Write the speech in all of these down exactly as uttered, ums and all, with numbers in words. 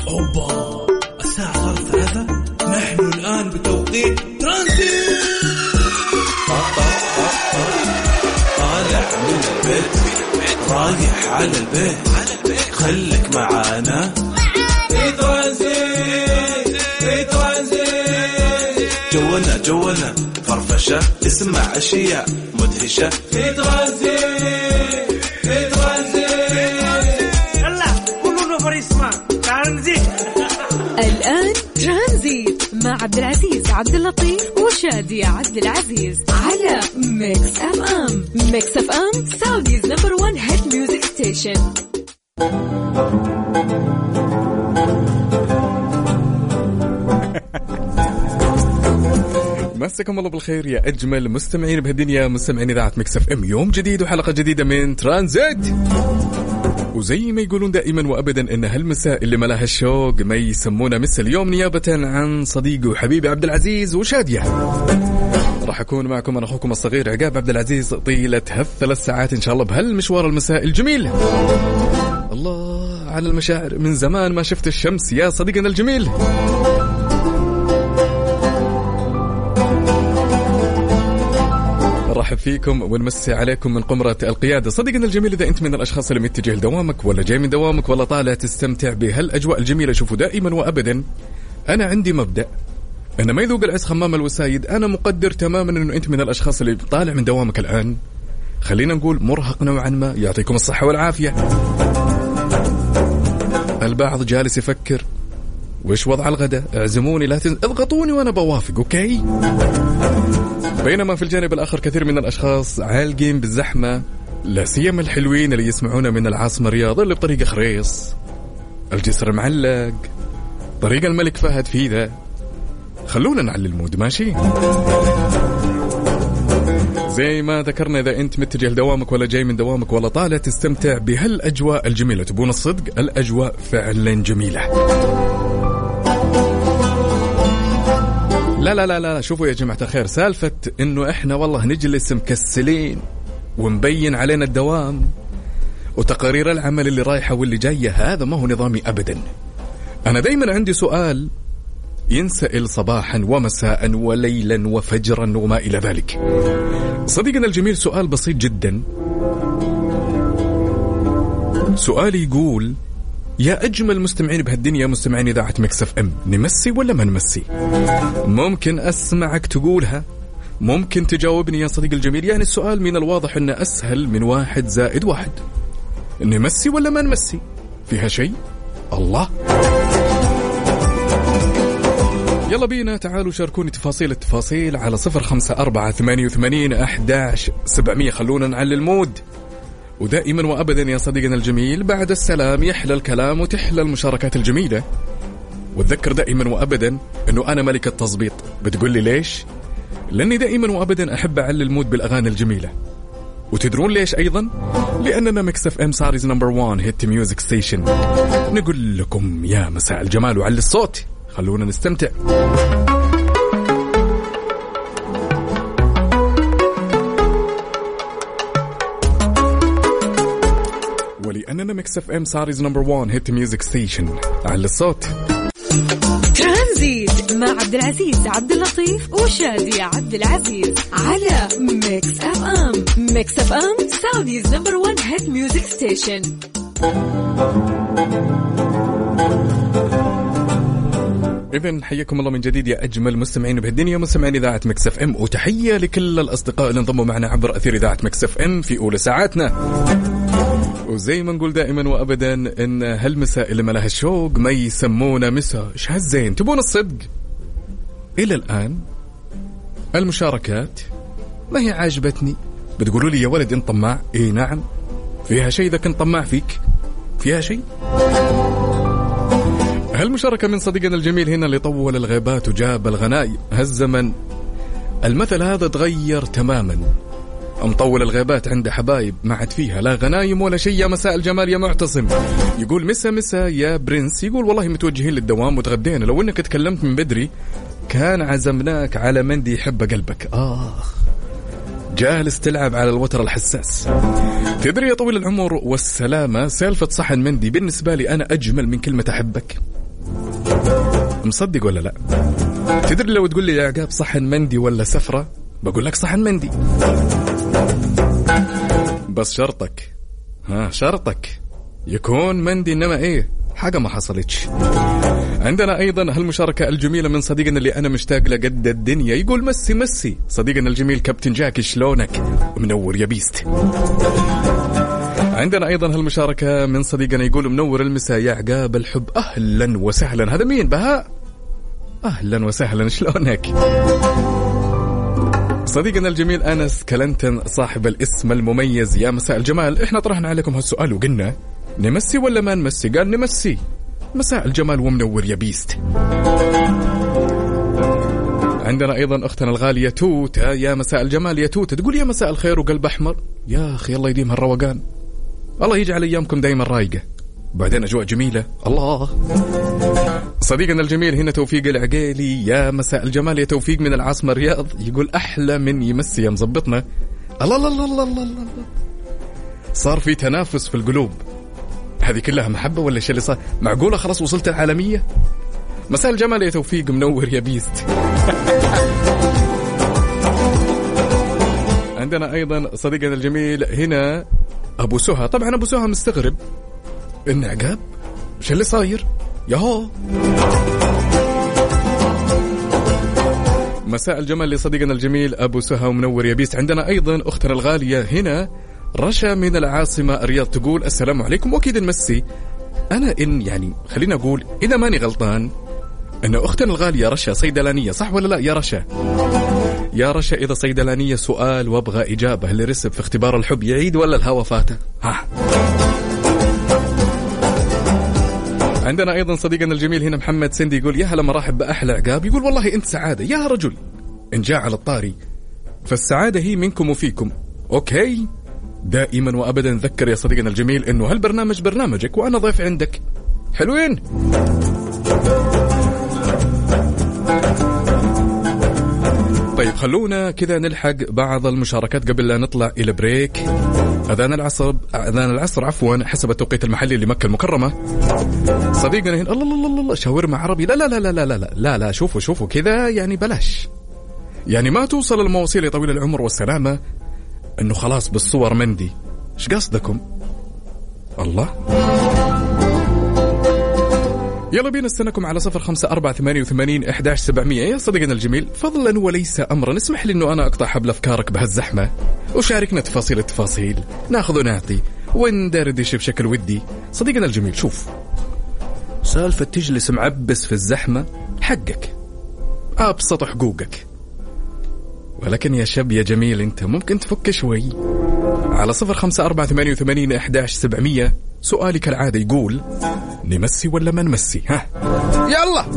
أوبا الساعة صارت ثلاثة. نحن الآن بتوقيت ترانزيت. طالع من البيت رايح على البيت، خليك معانا في ترانزيت في ترانزيت. جولنا جولنا فرفشة، اسمع أشياء مدهشة في ترانزيت في ترانزيت. يلا كلنا فريسما ترانزيت. الآن ترانزيت مع عبد العزيز عبد اللطيف وشادية عبد العزيز على ميكس اف ام. ميكس اف ام سعوديز نمبر وان هيت ميوزك ستيشن. مساكم الله بالخير يا أجمل مستمعين بهالدنيا، مستمعين إذاعة ميكس اف ام. يوم جديد وحلقة جديدة من ترانزيت. وزي ما يقولون دائما وأبدا إن هالمساء اللي ملاها الشوق ما يسمونه مس. اليوم نيابة عن صديقي وحبيبي عبد العزيز وشادية راح أكون معكم أنا أخوكم الصغير عقاب عبد العزيز طيلة هالثلاث ساعات إن شاء الله بهالمشوار المساء الجميل. الله على المشاعر، من زمان ما شفت الشمس يا صديقنا الجميل. رحب فيكم ونمسي عليكم من قمرة القيادة. صديقنا الجميل، إذا أنت من الأشخاص اللي متجه لدوامك ولا جاي من دوامك ولا طالع تستمتع بهالأجواء الجميلة، شوفوا دائما وأبدا أنا عندي مبدأ أنا ما يذوق العز خمام الوسايد. أنا مقدر تماما أنه أنت من الأشخاص اللي طالع من دوامك الآن، خلينا نقول مرهق نوعا ما، يعطيكم الصحة والعافية. البعض جالس يفكر وإيش وضع الغداء، اعزموني لا تنز... اضغطوني وأنا بوافق، أوكي. بينما في الجانب الآخر كثير من الأشخاص عالقين بالزحمة، لا سيما الحلوين اللي يسمعونا من العاصمة الرياض، اللي بطريق خريص، الجسر معلق، طريق الملك فهد في ذا. خلونا نعلي المود، ماشي؟ زي ما ذكرنا، إذا أنت متجه لدوامك ولا جاي من دوامك ولا طالع تستمتع بهالأجواء الجميلة، تبون الصدق الأجواء فعلا جميلة. لا لا لا لا شوفوا يا جماعة الخير، سالفة إنه إحنا والله نجلس مكسلين ومبين علينا الدوام وتقارير العمل اللي رايحة واللي جاية، هذا ما هو نظامي أبدا. أنا دايما عندي سؤال ينسأل صباحا ومساء وليلا وفجرا وما إلى ذلك. صديقنا الجميل، سؤال بسيط جدا، سؤال يقول: يا أجمل مستمعين بهالدنيا، مستمعين إذاعة ميكس اف ام، نمسي ولا ما نمسي؟ ممكن أسمعك تقولها، ممكن تجاوبني يا صديق الجميل. يعني السؤال من الواضح أنه أسهل من واحد زائد واحد. نمسي ولا ما نمسي؟ فيها شيء؟ الله. يلا بينا، تعالوا شاركوني تفاصيل التفاصيل على صفر خمسة أربعة ثمانية وثمانين أحداش سبعمية. خلونا نعلي المود. ودائما وأبدا يا صديقنا الجميل، بعد السلام يحلى الكلام وتحلى المشاركات الجميلة. وتذكر دائما وأبدا أنه أنا ملك التظبيط. بتقول لي ليش؟ لأني دائما وأبدا أحب أعلي المود بالأغاني الجميلة. وتدرون ليش أيضا؟ لأننا ميكس اف ام ساريز نمبر وان هيت ميوزك ستيشن. نقول لكم يا مساء الجمال وعلي الصوت، خلونا نستمتع. ولأننا ميكس اف ام ساريز نمبر وان هيت ميوزك ستيشن، على الصوت. ترانزيت مع عبد العزيز عبد اللطيف وشادية عبد العزيز على ميكس اف ام. ميكس اف ام سعوديز نمبر وان هيت ميوزك ستيشن. إذن حياكم الله من جديد يا أجمل مستمعين بهالدنيا، مستمعين إذاعة ميكس اف ام، وتحية لكل الأصدقاء اللي انضموا معنا عبر أثير إذاعة ميكس اف ام في أولى ساعاتنا. وزي ما نقول دائما وأبدا إن هالمساء اللي ملاها الشوق ما يسمونه مساء. إيش هالزين؟ تبون الصدق؟ إلى الآن المشاركات ما هي عاجبتني. بتقولوا لي يا ولد أنت طماع؟ إيه نعم، فيها شيء إذا كنت طماع فيك، فيها شيء. هالمشاركة من صديقنا الجميل هنا اللي طول الغيبات وجاب الغنايم. هالزمن المثل هذا تغير تماما. مطول الغيبات عنده حبايب ما عاد فيها لا غنايم ولا شيء. يا مساء الجمال يا معتصم، يقول مسا مسا يا برنس، يقول والله متوجهين للدوام وتغدينا، لو انك تكلمت من بدري كان عزمناك على مندي يحب قلبك. آخ جالس تلعب على الوتر الحساس. تدري يا طويل العمر والسلامة، سالفة صحن مندي بالنسبة لي أنا أجمل من كلمة أحبك. مصدق ولا لا؟ تدري لو تقول لي يا عقاب صحن مندي ولا سفرة بقول لك صحن مندي، بس شرطك ها شرطك يكون مندي، إنما إيه حاجة ما حصلتش. عندنا أيضا هالمشاركة الجميلة من صديقنا اللي أنا مشتاق له قد الدنيا، يقول مسي مسي صديقنا الجميل كابتن جاك شلونك منور يا بيست. عندنا أيضا هالمشاركة من صديقنا يقول منور المساء يا عقاب الحب، أهلا وسهلا. هذا مين؟ بهاء، أهلا وسهلا شلونك. صديقنا الجميل أنس كلنتن صاحب الاسم المميز يا مساء الجمال، إحنا طرحنا عليكم هالسؤال وقلنا نمسي ولا ما نمسي؟ قال نمسي. مساء الجمال ومنور يا بيست. عندنا أيضا أختنا الغالية توتا يا مساء الجمال يا توتا، تقول يا مساء الخير وقلب أحمر. يا أخي الله يديم هالروقان، الله يجعل أيامكم دايما رايقة، بعدين أجواء جميلة. الله. صديقنا الجميل هنا توفيق العقيلي يا مساء الجمال يا توفيق من العاصمة الرياض، يقول أحلى من يمسي يا مزبطنا. الله الله الله الله الله الله، صار في تنافس في القلوب، هذه كلها محبة ولا شيء اللي صار؟ معقولة خلاص وصلت العالمية؟ مساء الجمال يا توفيق منور يا بيست. عندنا أيضا صديقنا الجميل هنا أبو سهى، طبعا أبو سهى مستغرب إن عقاب شو اللي صاير ياهو. مساء الجمال لصديقنا الجميل أبو سهى ومنور يا بيست. عندنا أيضا أختنا الغالية هنا رشا من العاصمة الرياض، تقول السلام عليكم وأكيد نمسي. أنا إن يعني خلينا أقول إذا ماني غلطان أن أختنا الغالية رشا صيدلانية، صح ولا لا يا رشا؟ يا رشا إذا صيدلانية سؤال وابغى إجابة، اللي رسب في اختبار الحب يعيد ولا الهوى فاته؟ ها. عندنا أيضا صديقنا الجميل هنا محمد سندي، يقول يا هلا مرحب بأحلى عقاب، يقول والله أنت سعادة يا رجل إن جاء على الطاري، فالسعادة هي منكم وفيكم. أوكي، دائما وأبدا ذكر يا صديقنا الجميل إنه هالبرنامج برنامجك وأنا ضيف عندك. حلوين. طيب خلونا كذا نلحق بعض المشاركات قبل لا نطلع إلى بريك. أذان العصر أذان العصر عفوا حسب التوقيت المحلي لمكة المكرمة. صديقنا هنا الله الله الله الله شاورما عربي، لا لا لا لا لا لا لا لا شوفوا شوفوا كذا يعني بلاش، يعني ما توصل المواصيل طويل العمر والسلامة إنه خلاص بالصور مندي. إيش قصدكم؟ الله. يلا بينا نستناكم على صفر خمسة أربعة ثمانية وثمانين أحداش سبعمية يا صديقنا الجميل. فضلا وليس أمرا اسمح لي إنه أنا أقطع حبل أفكارك بهالزحمة، وشاركنا تفاصيل التفاصيل، ناخذ ونعطي وندردش بشكل ودي. صديقنا الجميل شوف، سالفة تجلس معبس في الزحمة حقك، أبسط حقوقك، ولكن يا شاب يا جميل أنت ممكن تفك شوي. على صفر خمسة أربعة ثمانية وثمانين أحداش سبعمية سؤالي كالعادة يقول نمسي ولا ما نمسي؟ ها يلا.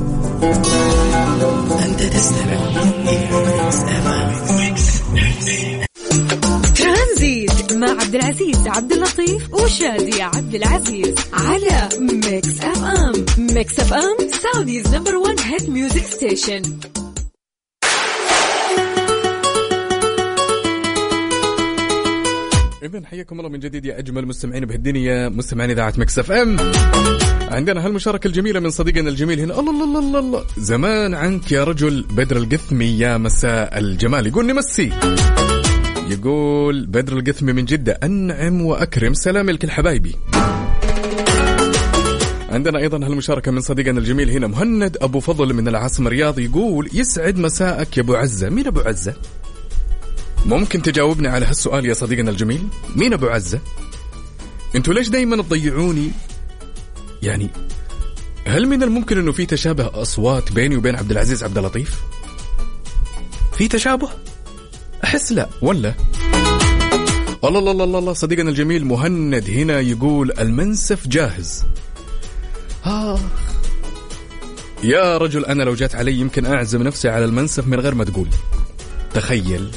أنت تستمع ترانزيت مع عبد العزيز عبد اللطيف وشادي عبد العزيز على ميكس اف ام. ميكس اف ام سعوديز نمبر ون هيت ميوزك ستيشن. إذن حياكم الله من جديد يا أجمل مستمعين بهالدنيا، مستمعين إذاعة ميكس اف ام. عندنا هالمشاركة الجميلة من صديقنا الجميل هنا، الله الله الله الله زمان عنك يا رجل بدر القثمي يا مساء الجمال، يقول نمسي. يقول بدر القثمي من جدة أنعم وأكرم، سلام لكل حبايبي. عندنا أيضا هالمشاركة من صديقنا الجميل هنا مهند أبو فضل من العاصمة الرياض، يقول يسعد مساءك يا أبو عزة. مين أبو عزة؟ ممكن تجاوبنا على هالسؤال يا صديقنا الجميل؟ مين أبو عزة؟ أنتوا ليش دايما تضيعوني؟ يعني هل من الممكن أنه في تشابه أصوات بيني وبين عبد العزيز عبد اللطيف؟ في تشابه؟ أحس لا ولا؟ الله الله الله الله. صديقنا الجميل مهند هنا يقول المنسف جاهز. آه يا رجل أنا لو جات علي يمكن أعزم نفسي على المنسف من غير ما تقول، تخيل.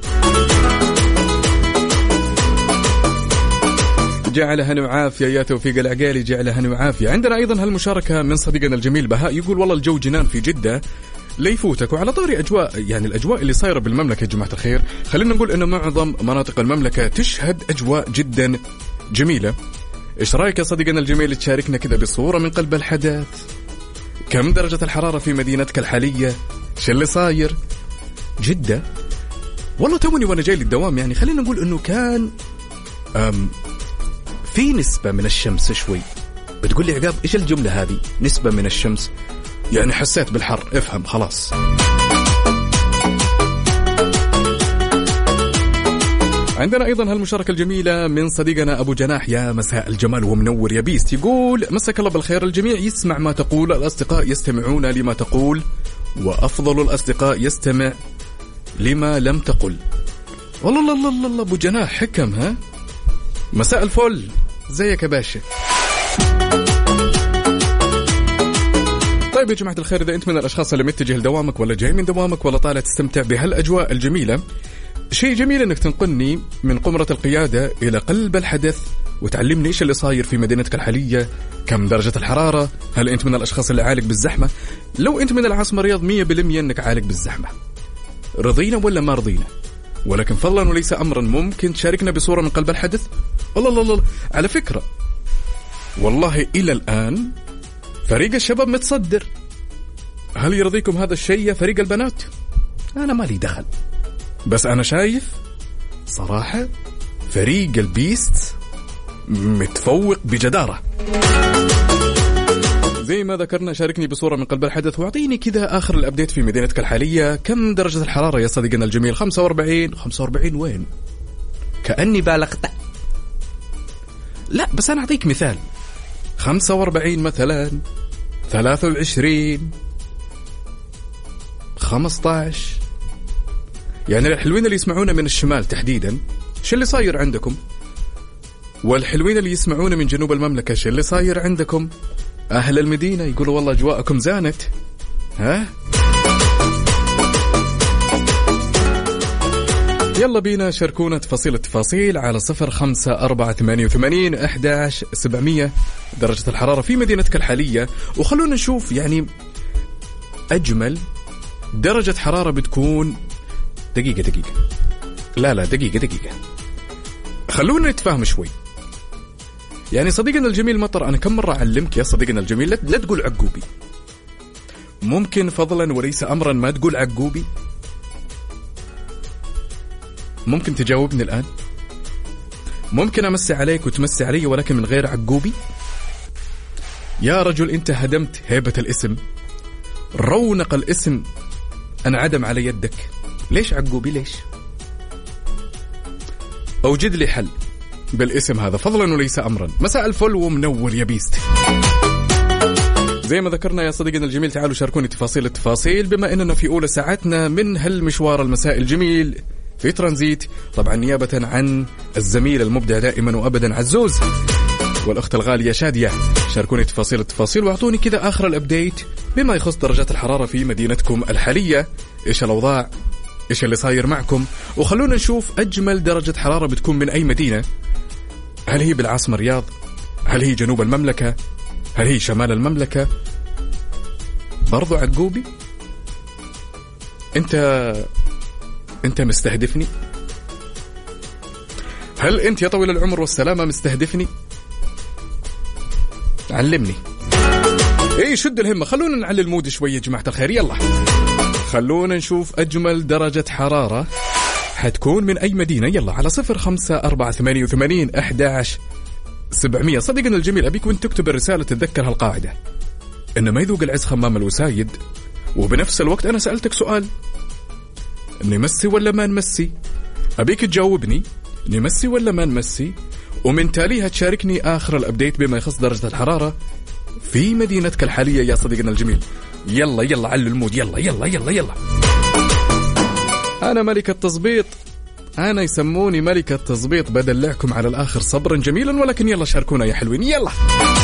جعلها نعافية يا توفيق العقيلي، جعلها نعافية. عندنا أيضا هالمشاركة من صديقنا الجميل بهاء، يقول والله الجو جنان في جدة ليفوتك. وعلى طاري أجواء يعني الأجواء اللي صايرة بالمملكة يا جماعة الخير، خلينا نقول أن معظم مناطق المملكة تشهد أجواء جدا جميلة. إيش رأيك يا صديقنا الجميل تشاركنا كذا بصورة من قلب الحدث؟ كم درجة الحرارة في مدينتك الحالية؟ شو اللي صاير؟ جدة والله توني وانا جاي للدوام يعني خلينا نقول انه كان أم في نسبة من الشمس شوي. بتقول لي عقاب ايش الجملة هذه نسبة من الشمس؟ يعني حسيت بالحر، افهم خلاص. عندنا أيضا هالمشاركة الجميلة من صديقنا أبو جناح. يا مساء الجمال ومنور يا بيست. يقول مساك الله بالخير، الجميع يسمع ما تقول، الأصدقاء يستمعون لما تقول، وأفضل الأصدقاء يستمع لما لم تقل. والله الله الله الله أبو جناح حكم. ها مساء الفل، زيك يا باشا. طيب يا جماعة الخير، إذا أنت من الأشخاص اللي متجه لدوامك ولا جاي من دوامك ولا طالع تستمتع بهالأجواء الجميلة، شيء جميل أنك تنقلني من قمرة القيادة إلى قلب الحدث وتعلمني إيش اللي صاير في مدينتك الحالية، كم درجة الحرارة، هل أنت من الأشخاص اللي عالق بالزحمة؟ لو أنت من العاصمة الرياض مية بالمية أنك عالق بالزحمة، رضينا ولا ما رضينا؟ ولكن فضلا وليس أمرا ممكن تشاركنا بصورة من قلب الحدث. الله الله الله. على فكرة والله إلى الآن فريق الشباب متصدر. هل يرضيكم هذا الشيء يا فريق البنات؟ أنا مالي دخل، بس أنا شايف صراحة فريق البيست متفوق بجدارة. زي ما ذكرنا شاركني بصورة من قلب الحدث واعطيني كذا آخر الأبديت في مدينتك الحالية. كم درجة الحرارة يا صديقنا الجميل؟ خمسة وأربعين. خمسة وأربعين وين؟ كأني بالغت. لا بس أنا أعطيك مثال، خمسة وأربعين مثلا، ثلاثة وعشرين، خمسة عشر. يعني الحلوين اللي يسمعونا من الشمال تحديدا شو اللي صاير عندكم؟ والحلوين اللي يسمعونا من جنوب المملكة شو اللي صاير عندكم؟ أهل المدينة يقولوا والله أجواءكم زانت. ها يلا بينا شاركونا تفاصيل التفاصيل على صفر خمسة أربعة ثمانية وثمانين أحد عشر سبعمية درجة الحرارة في مدينتك الحالية. وخلونا نشوف يعني أجمل درجة حرارة بتكون. دقيقة دقيقة لا لا دقيقة دقيقة خلونا نتفاهم شوي. يعني صديقنا الجميل مطر، أنا كم مرة أعلمك يا صديقنا الجميل لا, لا تقول عقوبي. ممكن فضلا وليس أمرا ما تقول عقوبي؟ ممكن تجاوبني الآن؟ ممكن أمسي عليك وتمسي علي ولكن من غير عقوبي؟ يا رجل أنت هدمت هيبة الاسم، رونق الاسم انعدم على يدك. ليش عقوبي؟ ليش؟ أوجد لي حل بالاسم هذا فضلا وليس أمرا. مساء الفل ومنور يا بيست. زي ما ذكرنا يا صديقنا الجميل تعالوا شاركوني تفاصيل التفاصيل بما أننا في أولى ساعتنا من هالمشوار المساء الجميل في ترانزيت، طبعا نيابة عن الزميل المبدع دائما وأبدا عزوز والأخت الغالية شادية. شاركوني تفاصيل التفاصيل واعطوني كذا آخر الأبديت بما يخص درجات الحرارة في مدينتكم الحالية، إيش الأوضاع، إيش اللي صاير معكم، وخلونا نشوف أجمل درجة حرارة بتكون من أي مدينة. هل هي بالعاصمة الرياض؟ هل هي جنوب المملكة؟ هل هي شمال المملكة؟ برضو عقوبي؟ أنت أنت مستهدفني؟ هل أنت يا طويل العمر والسلامة مستهدفني؟ علمني. إيه شد الهمة، خلونا نعلي المود شوية يا جماعة الخير. يلا خلونا نشوف أجمل درجة حرارة حتكون من أي مدينة. يلا على صفر خمسة أربعة ثمانية وثمانين أحد عشر سبعمية. صديقنا الجميل أبيك وانت تكتب الرسالة تتذكر هالقاعدة، إن ما يذوق العز خمام الوسايد. وبنفس الوقت أنا سألتك سؤال، نمسي ولا ما نمسي؟ أبيك تجاوبني نمسي ولا ما نمسي، ومن تاليها تشاركني آخر الأبديت بما يخص درجة الحرارة في مدينتك الحالية يا صديقنا الجميل. يلا يلا على المود. يلا يلا يلا يلا. أنا ملك التظبيط، أنا يسموني ملك التظبيط، بدلعكم على الآخر صبرا جميلا، ولكن يلا شاركونا يا حلوين. يلا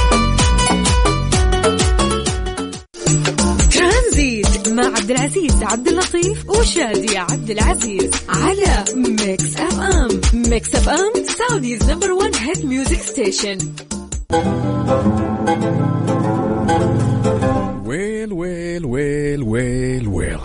ترانزيت مع عبد العزيز عبد اللطيف وشادية عبد العزيز على ميكس اف ام. ميكس اف ام سعوديز نمبر ون هيت ميوزك ستيشن. ويل ويل ويل ويل ويل.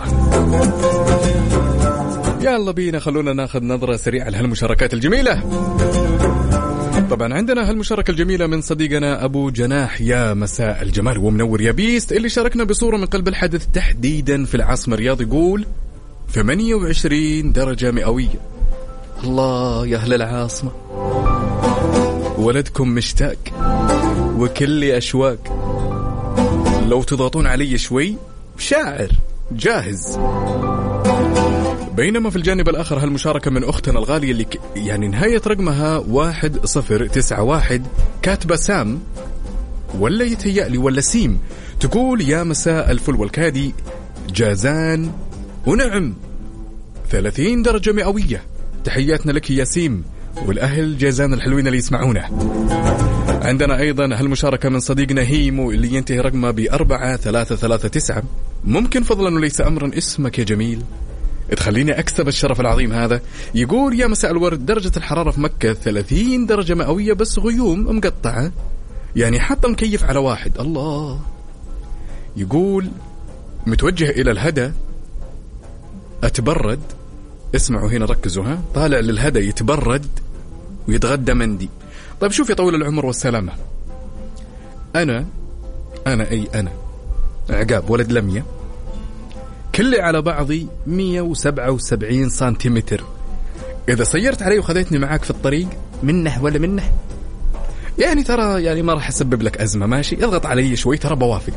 يلا بينا خلونا ناخذ نظرة سريعة لهالمشاركات الجميلة. طبعا عندنا هالمشاركة الجميلة من صديقنا أبو جناح. يا مساء الجمال ومنور يا بيست، اللي شاركنا بصورة من قلب الحدث تحديدا في العاصمة الرياض. يقول ثمانية وعشرين درجة مئوية. الله يا أهل العاصمة، ولدكم مشتاق وكل أشواق، لو تضغطون علي شوي شاعر جاهز. بينما في الجانب الآخر هالمشاركة من أختنا الغالية اللي ك... يعني نهاية رقمها واحد صفر تسعة واحد، كاتبة سام ولا يتهيألي ولا سيم، تقول يا مساء الفل والكادي جازان ونعم ثلاثين درجة مئوية. تحياتنا لك يا سيم والأهل جازان الحلوين اللي يسمعونه. عندنا أيضا هالمشاركة من صديقنا هيمو اللي ينتهي رقمه بأربعة ثلاثة ثلاثة تسعة. ممكن فضلا وليس أمرا اسمك يا جميل تخليني أكسب الشرف العظيم هذا. يقول يا مساء الورد، درجة الحرارة في مكة ثلاثين درجة مئوية بس غيوم مقطعة، يعني حتى مكيف على واحد. الله. يقول متوجه إلى الهدى أتبرد. اسمعوا هنا ركزوا، ها طالع للهدى يتبرد ويتغدى مندي. طيب شوف يا طويل العمر والسلامة، أنا أنا أي أنا عقاب ولد لمية، كلي على بعضي مية وسبعة وسبعين سنتيمتر. إذا سيرت علي وخذيتني معاك في الطريق منه ولا منه، يعني ترى يعني ما راح أسبب لك أزمة، ماشي اضغط علي شوي ترى بوافق.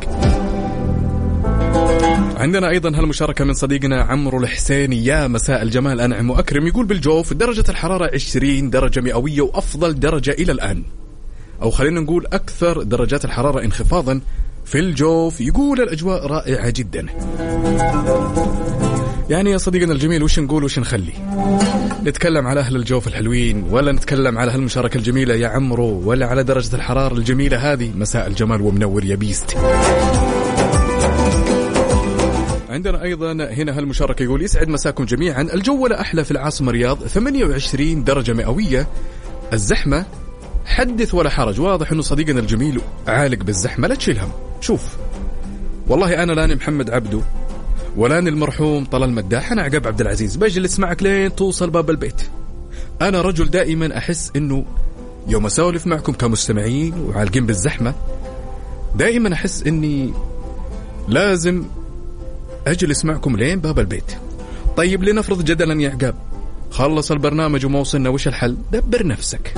عندنا أيضا هالمشاركة من صديقنا عمرو الحسيني. يا مساء الجمال أنعم وأكرم. يقول بالجوف درجة الحرارة عشرين درجة مئوية وأفضل درجة إلى الآن، أو خلينا نقول أكثر درجات الحرارة انخفاضا في الجوف. يقول الأجواء رائعة جدا. يعني يا صديقنا الجميل وش نقول وش نخلي؟ نتكلم على أهل الجوف الحلوين ولا نتكلم على هالمشاركة الجميلة يا عمرو، ولا على درجة الحرارة الجميلة هذه؟ مساء الجمال ومنور يا بيست. عندنا أيضا هنا هالمشاركة يقول يسعد مساكم جميعا، الجو ولا أحلى في العاصمة الرياض ثمانية وعشرين درجة مئوية، الزحمة حدث ولا حرج. واضح أنه صديقنا الجميل عالق بالزحمة، لا تشيل هم. شوف والله أنا لاني محمد عبدو ولاني المرحوم طلال مداح، أنا عقاب عبد العزيز بجلس معك لين توصل باب البيت. أنا رجل دائما أحس أنه يوم أسولف معكم كمستمعين وعالقين بالزحمة دائما أحس أني لازم أجلس معكم لين باب البيت. طيب لنفرض جدلا يا عقاب خلص البرنامج وما وصلنا، وش الحل؟ دبر نفسك.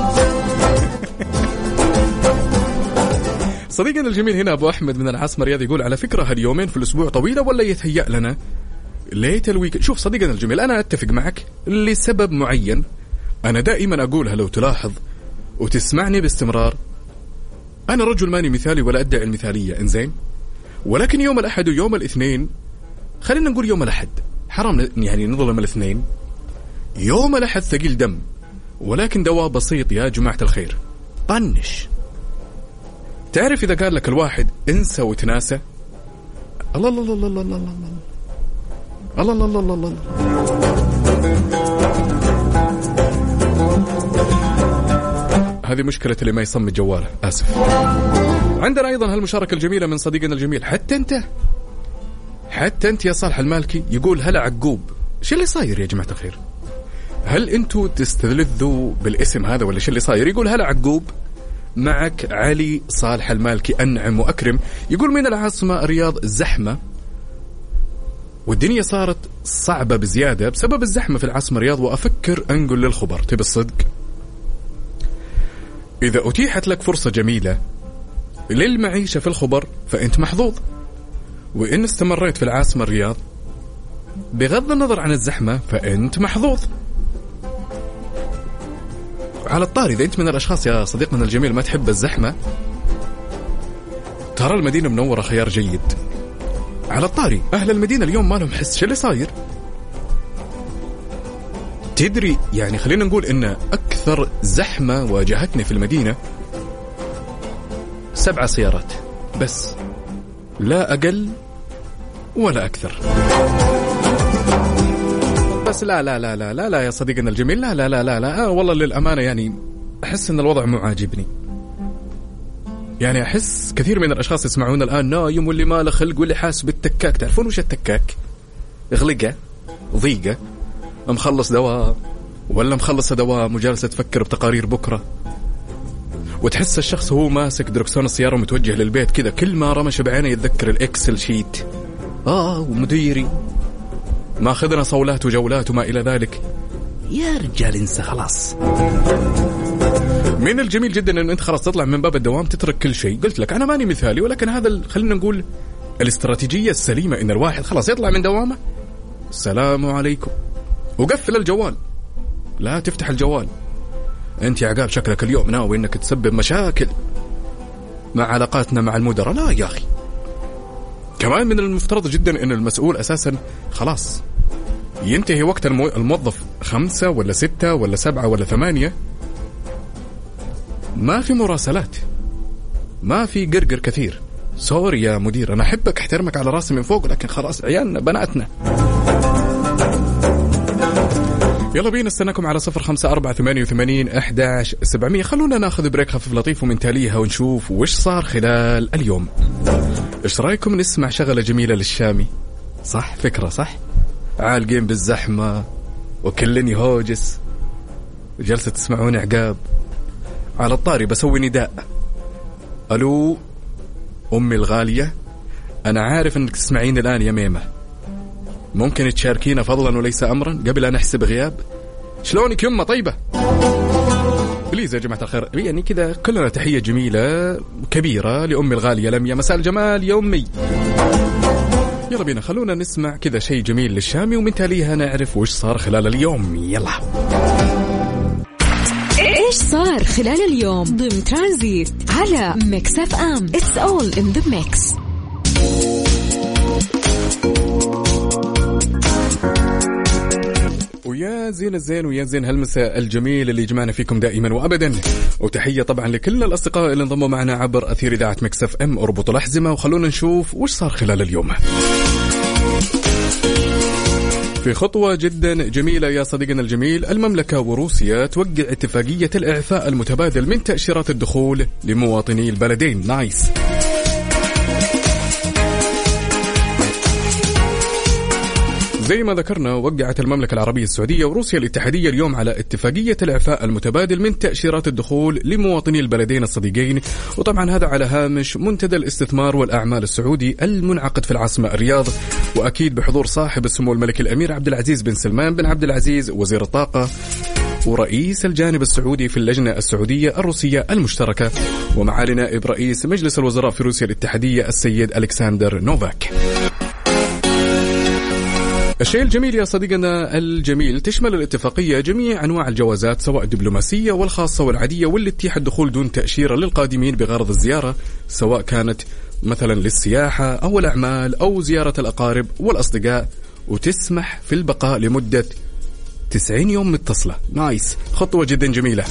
صديقنا الجميل هنا أبو أحمد من العاصمة الرياض يقول على فكرة هاليومين في الأسبوع طويلة ولا يتهيأ لنا ليت الويك. شوف صديقنا الجميل أنا أتفق معك لسبب معين، أنا دائما أقولها لو تلاحظ وتسمعني باستمرار. أنا رجل ماني مثالي ولا أدعي المثالية إنزين، ولكن يوم الأحد ويوم الاثنين، خلينا نقول يوم الأحد حرام يعني نظلم الاثنين، يوم الأحد ثقيل دم، ولكن دواء بسيط يا جماعة الخير، طنش. تعرف إذا قال لك الواحد انسى وتناسى، الله الله الله الله الله الله الله الله الله الله الله. هذه مشكلة اللي ما يصمد جواله، آسف. عندنا أيضا هالمشاركة الجميلة من صديقنا الجميل، حتى أنت حتى أنت يا صالح المالكي، يقول هلا عقوب. شو اللي صاير يا جماعة الخير؟ هل أنتوا تستلذوا بالاسم هذا ولا شو اللي صاير؟ يقول هلا عقوب، معك علي صالح المالكي أنعم وأكرم. يقول من العاصمة الرياض زحمة والدنيا صارت صعبة بزيادة بسبب الزحمة في العاصمة الرياض، وأفكر أنقل للخبر تبي الصدق، إذا أتيحت لك فرصة جميلة للمعيشة في الخبر فأنت محظوظ، وإن استمريت في العاصمة الرياض بغض النظر عن الزحمة فأنت محظوظ. على الطاري إذا أنت من الأشخاص يا صديقنا الجميل ما تحب الزحمة، ترى المدينة منورة خيار جيد. على الطاري أهل المدينة اليوم ما لهم حس، شو اللي صاير؟ تدري يعني خلينا نقول إن أكثر زحمة واجهتني في المدينة سبع سيارات بس، لا أقل ولا أكثر. بس لا لا لا لا لا لا يا صديقنا الجميل، لا لا لا لا لا آه والله للأمانة يعني أحس إن الوضع مو عاجبني. يعني أحس كثير من الأشخاص يسمعون الآن نايم واللي ما له خلق واللي حاس بالتكاك. تعرفون وش التكاك؟ غلقة ضيقة، مخلص دواء ولا مخلص دواء وجالسة تفكر بتقارير بكرة وتحس الشخص هو ماسك دركسون السيارة ومتوجه للبيت كذا، كل ما رمش بعينه يتذكر الإكسل شيت، آه ومديري ما أخذنا صولات وجولات وما إلى ذلك. يا رجال انسى خلاص. من الجميل جدا أن أنت خلاص تطلع من باب الدوام تترك كل شيء. قلت لك أنا ماني مثالي، ولكن هذا خلينا نقول الاستراتيجية السليمة، إن الواحد خلاص يطلع من دوامه السلام عليكم وقفل الجوال، لا تفتح الجوال. أنت يا عقاب شكلك اليوم ناوي أنك تسبب مشاكل مع علاقاتنا مع المدراء. لا يا أخي، كمان من المفترض جدا أن المسؤول أساسا خلاص ينتهي وقت الموظف خمسة ولا ستة ولا سبعة ولا ثمانية، ما في مراسلات، ما في قرقر كثير. سوري يا مدير، أنا أحبك أحترمك على راسي من فوق، لكن خلاص عيالنا بناتنا. يلا بينا استناكم على صفر خمسة أربعة ثمانية وثمانين أحداش سبعمية. خلونا ناخذ بريك خفيف لطيف ومن تاليها ونشوف وش صار خلال اليوم. إيش رأيكم نسمع شغلة جميلة للشامي؟ صح فكرة صح؟ عالقين بالزحمة وكلني هوجس وجلسة تسمعون عقاب. على الطاري بسوي نداء، ألو أمي الغالية، أنا عارف أنك تسمعين الآن يا ميمة، ممكن تشاركينا فضلا وليس أمرا قبل أن أحسب غياب؟ شلونك يمة طيبة؟ بليز يا جماعة الخير، يعني كذا كلنا تحية جميلة كبيرة لأمي الغالية لميا. مساء الجمال يا أمي. يلا بينا خلونا نسمع كذا شيء جميل للشامي ومن تاليها نعرف وش صار خلال اليوم. يلا إيش صار خلال اليوم ضمن ترانزيت على ميكس اف ام. It's all in the mix. ويا زين الزين ويا زين هالمساء الجميل اللي جمعنا فيكم دائما وأبدا. وتحية طبعا لكل الأصدقاء اللي انضموا معنا عبر أثير إذاعة ميكس اف ام. اربطوا الأحزمة وخلونا نشوف وش صار خلال اليوم. في خطوة جدا جميلة يا صديقنا الجميل، المملكة وروسيا توقع اتفاقية الإعفاء المتبادل من تأشيرات الدخول لمواطني البلدين. نايس. زي ما ذكرنا وقعت المملكة العربية السعودية وروسيا الاتحادية اليوم على اتفاقية الإعفاء المتبادل من تأشيرات الدخول لمواطني البلدين الصديقين، وطبعا هذا على هامش منتدى الاستثمار والأعمال السعودي المنعقد في العاصمة الرياض، وأكيد بحضور صاحب السمو الملكي الأمير عبد العزيز بن سلمان بن عبد العزيز وزير الطاقة ورئيس الجانب السعودي في اللجنة السعودية الروسية المشتركة، ومعالي نائب رئيس مجلس الوزراء في روسيا الاتحادية السيد ألكسندر نوفاك. الشيء الجميل يا صديقنا الجميل تشمل الاتفاقية جميع أنواع الجوازات سواء الدبلوماسية والخاصة والعادية واللي تتيح الدخول دون تأشيرة للقادمين بغرض الزيارة، سواء كانت مثلا للسياحة أو الأعمال أو زيارة الأقارب والأصدقاء، وتسمح في البقاء لمدة تسعين يوم متصلة. نايس، خطوة جدا جميلة.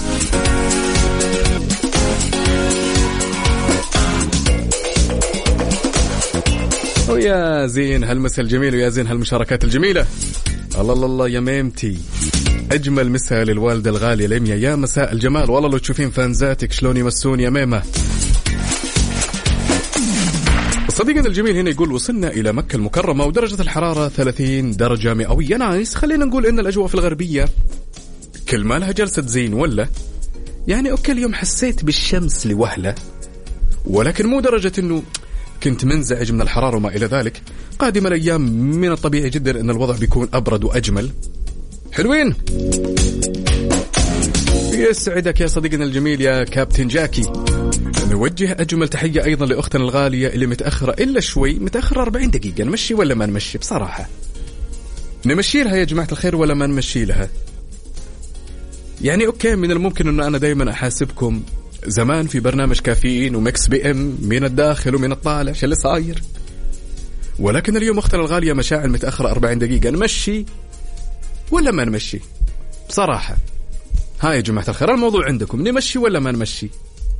ويا زين هالمساء الجميل ويا زين هالمشاركات الجميلة. الله الله الله يا ميمتي، أجمل مساء للوالدة الغالية لميا. يا مساء الجمال، والله لو تشوفين فانزاتك شلون يمسون يا ميمة. صديقنا الجميل هنا يقول وصلنا إلى مكة المكرمة ودرجة الحرارة ثلاثين درجة مئوية. نايس. خلينا نقول إن الأجواء في الغربية كل ما لها جلسة زين، ولا يعني أوكي اليوم حسيت بالشمس لوهلة، ولكن مو درجة إنه كنت منزعج من الحرارة وما إلى ذلك. قادم الأيام من الطبيعي جدا أن الوضع بيكون أبرد وأجمل. حلوين. يسعدك يا صديقنا الجميل يا كابتن جاكي. نوجه أجمل تحية أيضا لأختنا الغالية اللي متأخرة إلا شوي، متأخرة أربعين دقيقة. نمشي ولا ما نمشي؟ بصراحة نمشي لها يا جماعة الخير ولا ما نمشي لها؟ يعني أوكي من الممكن أن أنا دايما أحاسبكم زمان في برنامج كافيين ومكس بي ام من الداخل ومن الطالع شو اللي صاير، ولكن اليوم اختنا الغالية مشاعل متأخرة أربعين دقيقة. نمشي ولا ما نمشي؟ بصراحة هاي يا جماعة الخير الموضوع عندكم، نمشي ولا ما نمشي؟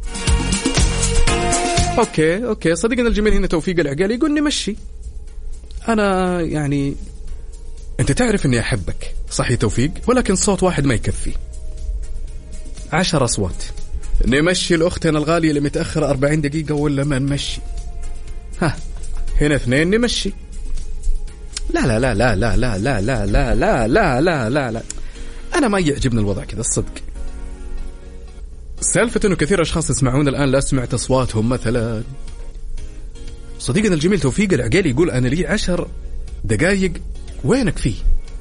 اوكي اوكي صديقنا الجميل هنا توفيق العقالي يقول نمشي. انا يعني انت تعرف اني احبك صح يا توفيق، ولكن صوت واحد ما يكفي، عشر اصوات. نمشي الأختنا الغالية اللي متأخرة أربعين دقيقة ولا ما نمشي؟ ها هنا اثنين نمشي. لا لا لا لا لا لا لا لا لا لا لا لا لا لا أنا ما يعجبني الوضع كذا الصدق. سالفة أنه كثير أشخاص يسمعون الآن لا سمعت أصواتهم. مثلا صديقنا الجميل توفيق العقيلي يقول أنا لي عشر دقايق. وينك فيه؟